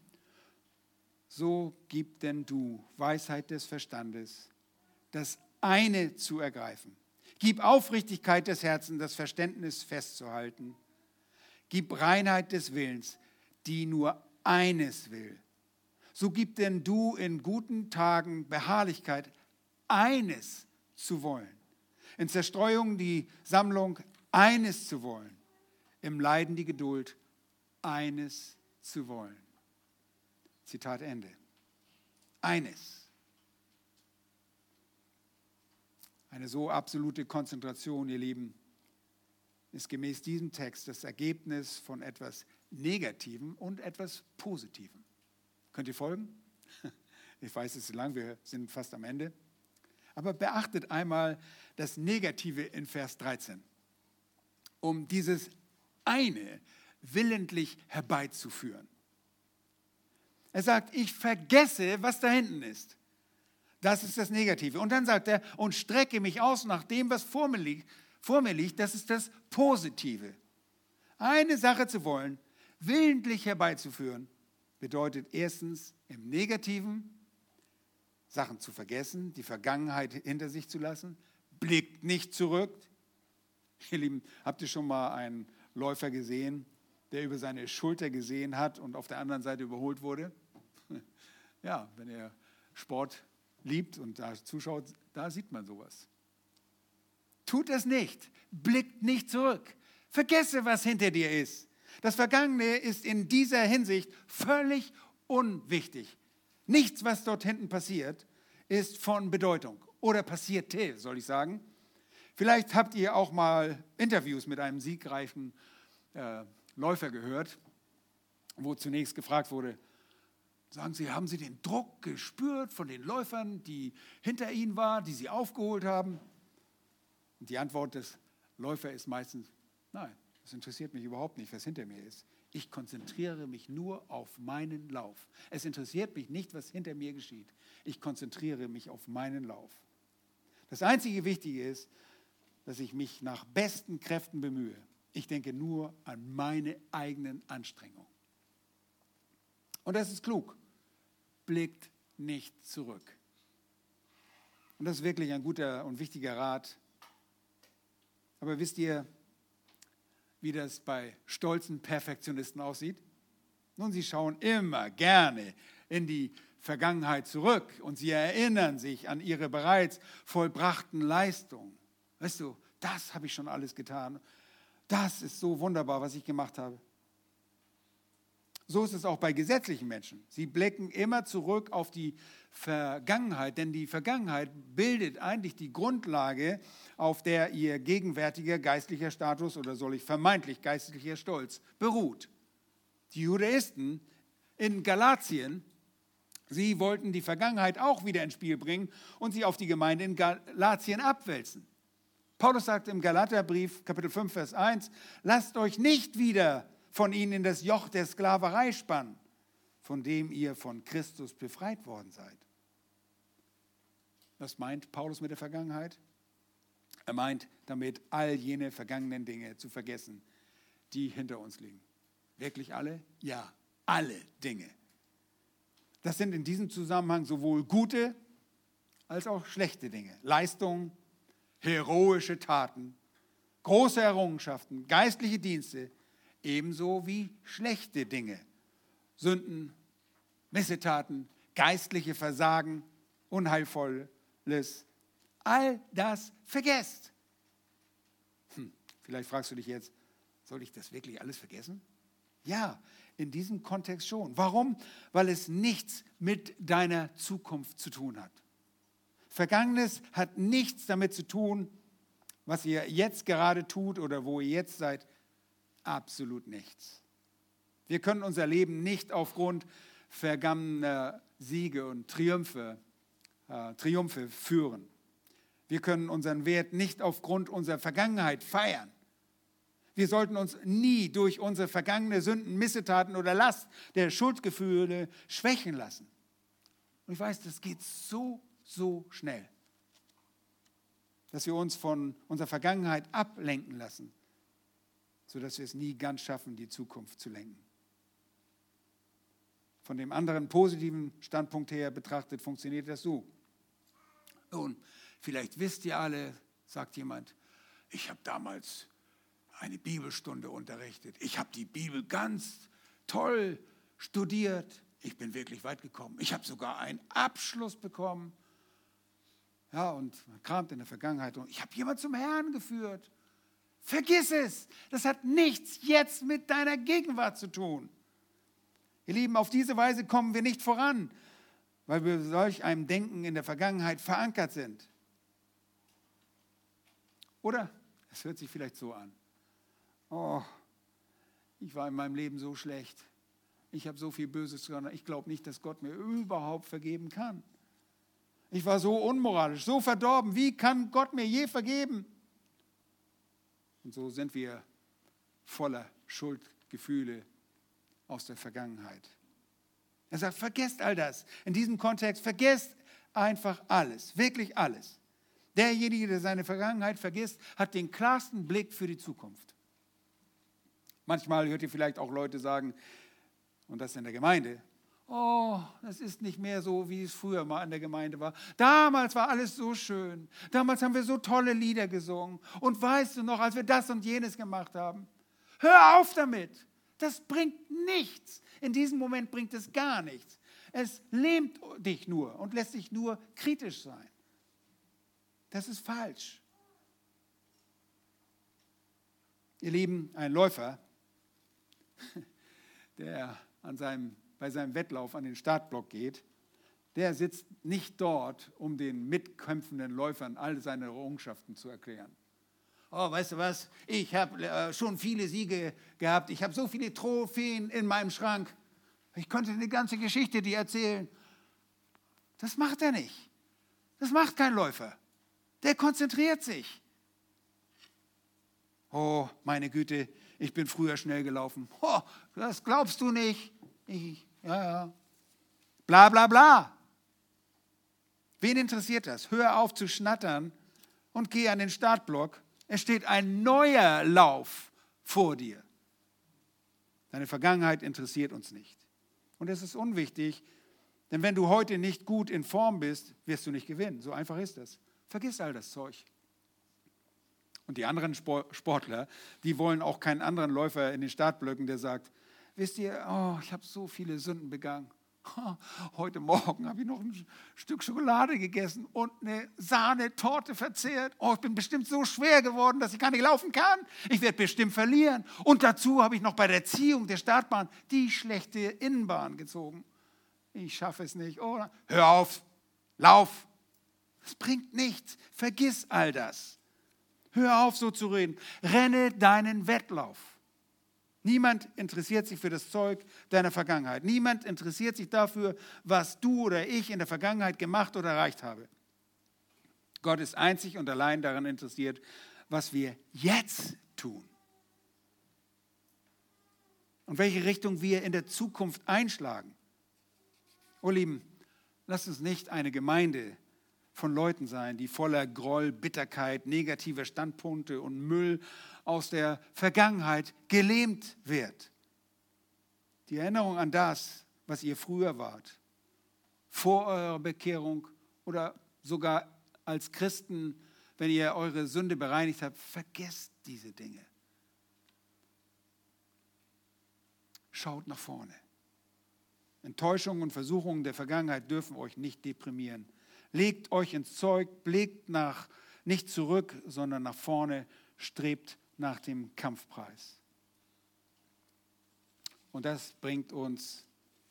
so gib denn du Weisheit des Verstandes, das eine zu ergreifen. Gib Aufrichtigkeit des Herzens, das Verständnis festzuhalten. Gib Reinheit des Willens, die nur eines will. So gib denn du in guten Tagen Beharrlichkeit, eines zu wollen. In Zerstreuung die Sammlung, eines zu wollen. Im Leiden die Geduld, eines zu wollen. Zitat Ende. Eines. Eine so absolute Konzentration, ihr Lieben, ist gemäß diesem Text das Ergebnis von etwas Negativem und etwas Positivem. Könnt ihr folgen? Ich weiß, es ist lang, wir sind fast am Ende. Aber beachtet einmal das Negative in Vers dreizehn. Um dieses eine willentlich herbeizuführen. Er sagt, ich vergesse, was da hinten ist. Das ist das Negative. Und dann sagt er, und strecke mich aus nach dem, was vor mir liegt, vor mir liegt, das ist das Positive. Eine Sache zu wollen, willentlich herbeizuführen, bedeutet erstens im Negativen, Sachen zu vergessen, die Vergangenheit hinter sich zu lassen, blickt nicht zurück. Ihr Lieben, habt ihr schon mal einen Läufer gesehen, der über seine Schulter gesehen hat und auf der anderen Seite überholt wurde? Ja, wenn ihr Sport liebt und da zuschaut, da sieht man sowas. Tut es nicht, blickt nicht zurück, vergesse, was hinter dir ist. Das Vergangene ist in dieser Hinsicht völlig unwichtig. Nichts, was dort hinten passiert, ist von Bedeutung oder passierte, soll ich sagen. Vielleicht habt ihr auch mal Interviews mit einem siegreichen äh, Läufer gehört, wo zunächst gefragt wurde, sagen Sie, haben Sie den Druck gespürt von den Läufern, die hinter Ihnen waren, die Sie aufgeholt haben? Und die Antwort des Läufers ist meistens, nein, das interessiert mich überhaupt nicht, was hinter mir ist. Ich konzentriere mich nur auf meinen Lauf. Es interessiert mich nicht, was hinter mir geschieht. Ich konzentriere mich auf meinen Lauf. Das einzige Wichtige ist, dass ich mich nach besten Kräften bemühe. Ich denke nur an meine eigenen Anstrengungen. Und das ist klug. Blickt nicht zurück. Und das ist wirklich ein guter und wichtiger Rat. Aber wisst ihr, wie das bei stolzen Perfektionisten aussieht? Nun, sie schauen immer gerne in die Vergangenheit zurück und sie erinnern sich an ihre bereits vollbrachten Leistungen. Weißt du, das habe ich schon alles getan. Das ist so wunderbar, was ich gemacht habe. So ist es auch bei gesetzlichen Menschen. Sie blicken immer zurück auf die Vergangenheit, denn die Vergangenheit bildet eigentlich die Grundlage, auf der ihr gegenwärtiger geistlicher Status oder soll ich vermeintlich geistlicher Stolz beruht. Die Judaisten in Galatien, sie wollten die Vergangenheit auch wieder ins Spiel bringen und sie auf die Gemeinde in Galatien abwälzen. Paulus sagt im Galaterbrief, Kapitel fünf, Vers eins, lasst euch nicht wieder von ihnen in das Joch der Sklaverei spannen, von dem ihr von Christus befreit worden seid. Was meint Paulus mit der Vergangenheit? Er meint damit, all jene vergangenen Dinge zu vergessen, die hinter uns liegen. Wirklich alle? Ja, alle Dinge. Das sind in diesem Zusammenhang sowohl gute als auch schlechte Dinge. Leistungen, heroische Taten, große Errungenschaften, geistliche Dienste, ebenso wie schlechte Dinge. Sünden, Missetaten, geistliche Versagen, Unheilvolles. All das vergesst. Hm, vielleicht fragst du dich jetzt, soll ich das wirklich alles vergessen? Ja, in diesem Kontext schon. Warum? Weil es nichts mit deiner Zukunft zu tun hat. Vergangenes hat nichts damit zu tun, was ihr jetzt gerade tut oder wo ihr jetzt seid. Absolut nichts. Wir können unser Leben nicht aufgrund vergangener Siege und Triumphe, äh, Triumphe führen. Wir können unseren Wert nicht aufgrund unserer Vergangenheit feiern. Wir sollten uns nie durch unsere vergangene Sünden, Missetaten oder Last der Schuldgefühle schwächen lassen. Und ich weiß, das geht so, so schnell, dass wir uns von unserer Vergangenheit ablenken lassen, sodass wir es nie ganz schaffen, die Zukunft zu lenken. Von dem anderen positiven Standpunkt her betrachtet, funktioniert das so. Nun, vielleicht wisst ihr alle, sagt jemand, ich habe damals eine Bibelstunde unterrichtet. Ich habe die Bibel ganz toll studiert. Ich bin wirklich weit gekommen. Ich habe sogar einen Abschluss bekommen. Ja, und man kramt in der Vergangenheit und ich habe jemanden zum Herrn geführt. Vergiss es. Das hat nichts jetzt mit deiner Gegenwart zu tun. Ihr Lieben, auf diese Weise kommen wir nicht voran, weil wir solch einem Denken in der Vergangenheit verankert sind. Oder es hört sich vielleicht so an. Oh, ich war in meinem Leben so schlecht. Ich habe so viel Böses getan. Ich glaube nicht, dass Gott mir überhaupt vergeben kann. Ich war so unmoralisch, so verdorben. Wie kann Gott mir je vergeben? Und so sind wir voller Schuldgefühle aus der Vergangenheit. Er sagt, vergesst all das. In diesem Kontext, vergesst einfach alles, wirklich alles. Derjenige, der seine Vergangenheit vergisst, hat den klarsten Blick für die Zukunft. Manchmal hört ihr vielleicht auch Leute sagen, und das in der Gemeinde, oh, das ist nicht mehr so, wie es früher mal in der Gemeinde war. Damals war alles so schön. Damals haben wir so tolle Lieder gesungen. Und weißt du noch, als wir das und jenes gemacht haben? Hör auf damit. Das bringt nichts. In diesem Moment bringt es gar nichts. Es lähmt dich nur und lässt dich nur kritisch sein. Das ist falsch. Ihr Lieben, ein Läufer, der an seinem, bei seinem Wettlauf an den Startblock geht, der sitzt nicht dort, um den mitkämpfenden Läufern all seine Errungenschaften zu erklären. Oh, weißt du was, ich habe äh, schon viele Siege gehabt, ich habe so viele Trophäen in meinem Schrank, ich konnte eine ganze Geschichte dir erzählen. Das macht er nicht. Das macht kein Läufer. Der konzentriert sich. Oh, meine Güte, ich bin früher schnell gelaufen. Oh, das glaubst du nicht. Ich, ja, ja. Bla, bla, bla. Wen interessiert das? Hör auf zu schnattern und geh an den Startblock. Es steht ein neuer Lauf vor dir. Deine Vergangenheit interessiert uns nicht. Und es ist unwichtig, denn wenn du heute nicht gut in Form bist, wirst du nicht gewinnen. So einfach ist das. Vergiss all das Zeug. Und die anderen Sportler, die wollen auch keinen anderen Läufer in den Startblöcken, der sagt, wisst ihr, oh, ich habe so viele Sünden begangen. Heute Morgen habe ich noch ein Stück Schokolade gegessen und eine Sahnetorte verzehrt. Oh, ich bin bestimmt so schwer geworden, dass ich gar nicht laufen kann. Ich werde bestimmt verlieren. Und dazu habe ich noch bei der Ziehung der Startbahn die schlechte Innenbahn gezogen. Ich schaffe es nicht. Oh, hör auf, lauf. Das bringt nichts. Vergiss all das. Hör auf, so zu reden. Renne deinen Wettlauf. Niemand interessiert sich für das Zeug deiner Vergangenheit. Niemand interessiert sich dafür, was du oder ich in der Vergangenheit gemacht oder erreicht habe. Gott ist einzig und allein daran interessiert, was wir jetzt tun. Und welche Richtung wir in der Zukunft einschlagen. Oh Lieben, lasst uns nicht eine Gemeinde von Leuten sein, die voller Groll, Bitterkeit, negativer Standpunkte und Müll aus der Vergangenheit gelähmt wird. Die Erinnerung an das, was ihr früher wart, vor eurer Bekehrung oder sogar als Christen, wenn ihr eure Sünde bereinigt habt, vergesst diese Dinge. Schaut nach vorne. Enttäuschungen und Versuchungen der Vergangenheit dürfen euch nicht deprimieren. Legt euch ins Zeug, blickt nach, nicht zurück, sondern nach vorne, strebt nach dem Kampfpreis. Und das bringt uns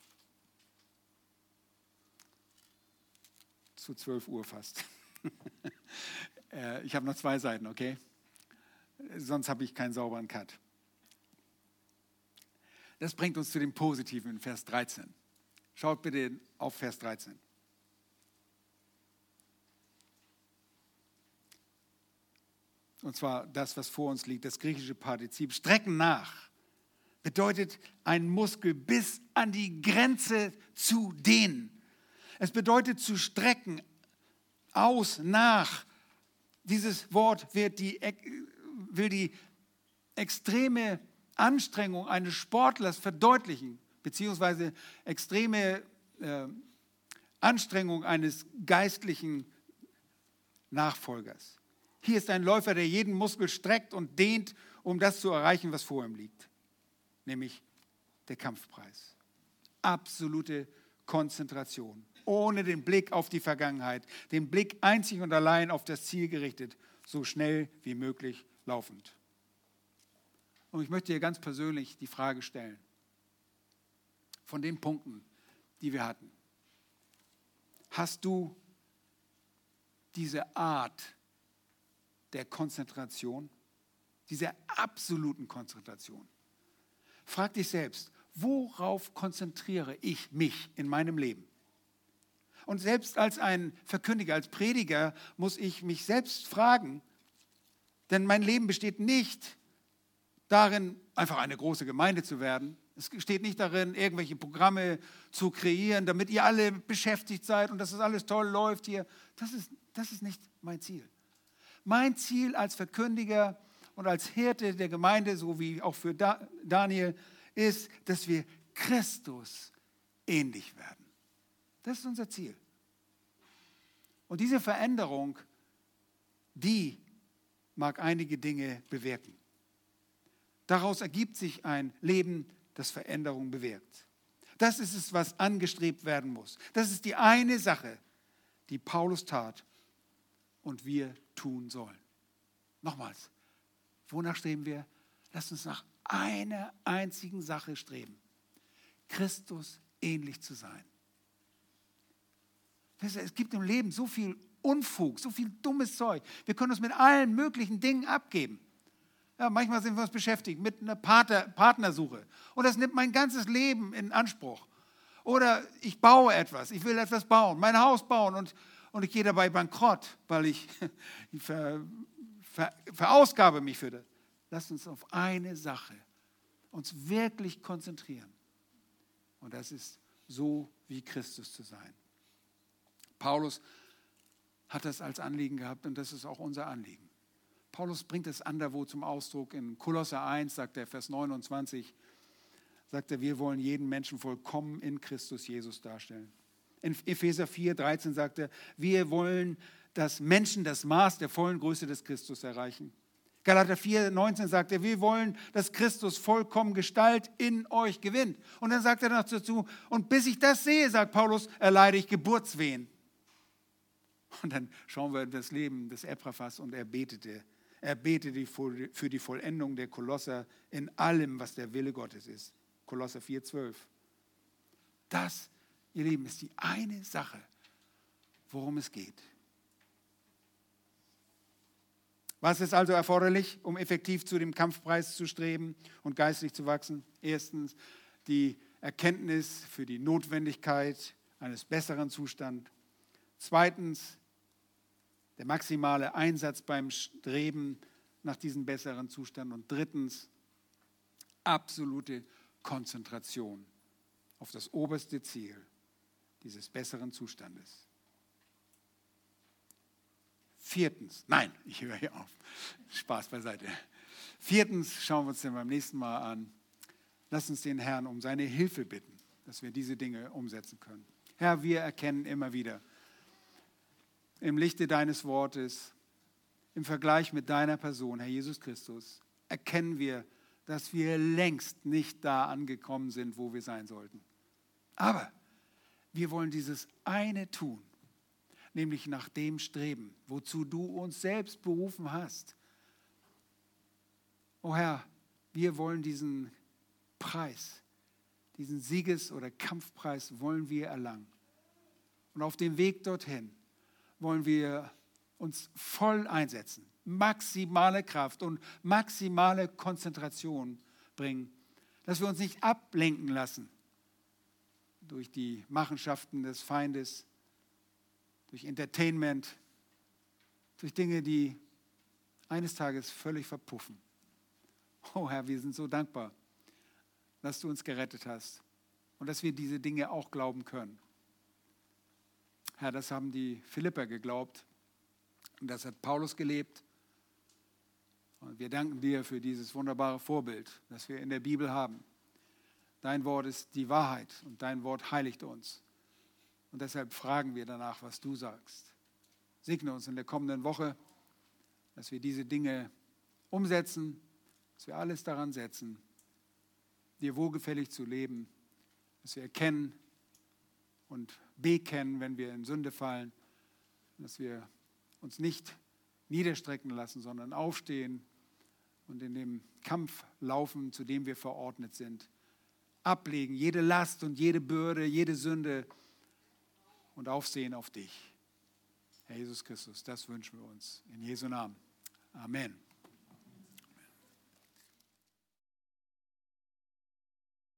zu zwölf Uhr fast. Ich habe noch zwei Seiten, okay? Sonst habe ich keinen sauberen Cut. Das bringt uns zu dem Positiven in Vers dreizehn. Schaut bitte auf Vers dreizehn. Und zwar das, was vor uns liegt, das griechische Partizip. Strecken nach bedeutet, einen Muskel bis an die Grenze zu dehnen. Es bedeutet zu strecken, aus, nach. Dieses Wort wird die, will die extreme Anstrengung eines Sportlers verdeutlichen, beziehungsweise extreme äh, Anstrengung eines geistlichen Nachfolgers. Hier ist ein Läufer, der jeden Muskel streckt und dehnt, um das zu erreichen, was vor ihm liegt. Nämlich der Kampfpreis. Absolute Konzentration. Ohne den Blick auf die Vergangenheit. Den Blick einzig und allein auf das Ziel gerichtet. So schnell wie möglich laufend. Und ich möchte dir ganz persönlich die Frage stellen. Von den Punkten, die wir hatten. Hast du diese Art der Konzentration, dieser absoluten Konzentration? Frag dich selbst, worauf konzentriere ich mich in meinem Leben? Und selbst als ein Verkündiger, als Prediger muss ich mich selbst fragen, denn mein Leben besteht nicht darin, einfach eine große Gemeinde zu werden. Es steht nicht darin, irgendwelche Programme zu kreieren, damit ihr alle beschäftigt seid und dass es alles toll läuft hier. Das ist, Das ist nicht mein Ziel. Mein Ziel als Verkündiger und als Hirte der Gemeinde, so wie auch für Daniel, ist, dass wir Christus ähnlich werden. Das ist unser Ziel. Und diese Veränderung, die mag einige Dinge bewirken. Daraus ergibt sich ein Leben, das Veränderung bewirkt. Das ist es, was angestrebt werden muss. Das ist die eine Sache, die Paulus tat und wir tun sollen. Nochmals, wonach streben wir? Lasst uns nach einer einzigen Sache streben. Christus ähnlich zu sein. Es gibt im Leben so viel Unfug, so viel dummes Zeug. Wir können uns mit allen möglichen Dingen abgeben. Ja, manchmal sind wir uns beschäftigt mit einer Partner, Partnersuche. Und das nimmt mein ganzes Leben in Anspruch. Oder ich baue etwas, ich will etwas bauen, mein Haus bauen und, und ich gehe dabei bankrott, weil ich ver, ver, verausgabe mich für das. Lasst uns auf eine Sache uns wirklich konzentrieren. Und das ist so wie Christus zu sein. Paulus hat das als Anliegen gehabt und das ist auch unser Anliegen. Paulus bringt es anderswo zum Ausdruck. In Kolosser eins sagt er, Vers neunundzwanzig, sagt er, wir wollen jeden Menschen vollkommen in Christus Jesus darstellen. In Epheser vier, dreizehn sagt er, wir wollen, dass Menschen das Maß der vollen Größe des Christus erreichen. Galater vier, neunzehn sagt er, wir wollen, dass Christus vollkommen Gestalt in euch gewinnt. Und dann sagt er noch dazu, und bis ich das sehe, sagt Paulus, erleide ich Geburtswehen. Und dann schauen wir in das Leben des Epaphras und er betete. Er betete für die Vollendung der Kolosser in allem, was der Wille Gottes ist. Kolosser vier, zwölf. Das, ihr Lieben, ist die eine Sache, worum es geht. Was ist also erforderlich, um effektiv zu dem Kampfpreis zu streben und geistlich zu wachsen? Erstens, die Erkenntnis für die Notwendigkeit eines besseren Zustands. Zweitens, der maximale Einsatz beim Streben nach diesem besseren Zustand. Und drittens, absolute Konzentration auf das oberste Ziel dieses besseren Zustandes. Viertens, nein, ich höre hier auf. Spaß beiseite. Viertens, schauen wir uns den beim nächsten Mal an. Lass uns den Herrn um seine Hilfe bitten, dass wir diese Dinge umsetzen können. Herr, wir erkennen immer wieder, im Lichte deines Wortes, im Vergleich mit deiner Person, Herr Jesus Christus, erkennen wir, dass wir längst nicht da angekommen sind, wo wir sein sollten. Aber wir wollen dieses eine tun, nämlich nach dem streben, wozu du uns selbst berufen hast. O Herr, wir wollen diesen Preis, diesen Sieges- oder Kampfpreis wollen wir erlangen. Und auf dem Weg dorthin wollen wir uns voll einsetzen, maximale Kraft und maximale Konzentration bringen, dass wir uns nicht ablenken lassen durch die Machenschaften des Feindes, durch Entertainment, durch Dinge, die eines Tages völlig verpuffen. Oh Herr, wir sind so dankbar, dass du uns gerettet hast und dass wir diese Dinge auch glauben können. Herr, das haben die Philipper geglaubt und das hat Paulus gelebt. Und wir danken dir für dieses wunderbare Vorbild, das wir in der Bibel haben. Dein Wort ist die Wahrheit und dein Wort heiligt uns. Und deshalb fragen wir danach, was du sagst. Segne uns in der kommenden Woche, dass wir diese Dinge umsetzen, dass wir alles daran setzen, dir wohlgefällig zu leben, dass wir erkennen und bekennen, wenn wir in Sünde fallen, dass wir uns nicht niederstrecken lassen, sondern aufstehen und in dem Kampf laufen, zu dem wir verordnet sind. Ablegen, jede Last und jede Bürde, jede Sünde und aufsehen auf dich. Herr Jesus Christus, das wünschen wir uns. In Jesu Namen. Amen.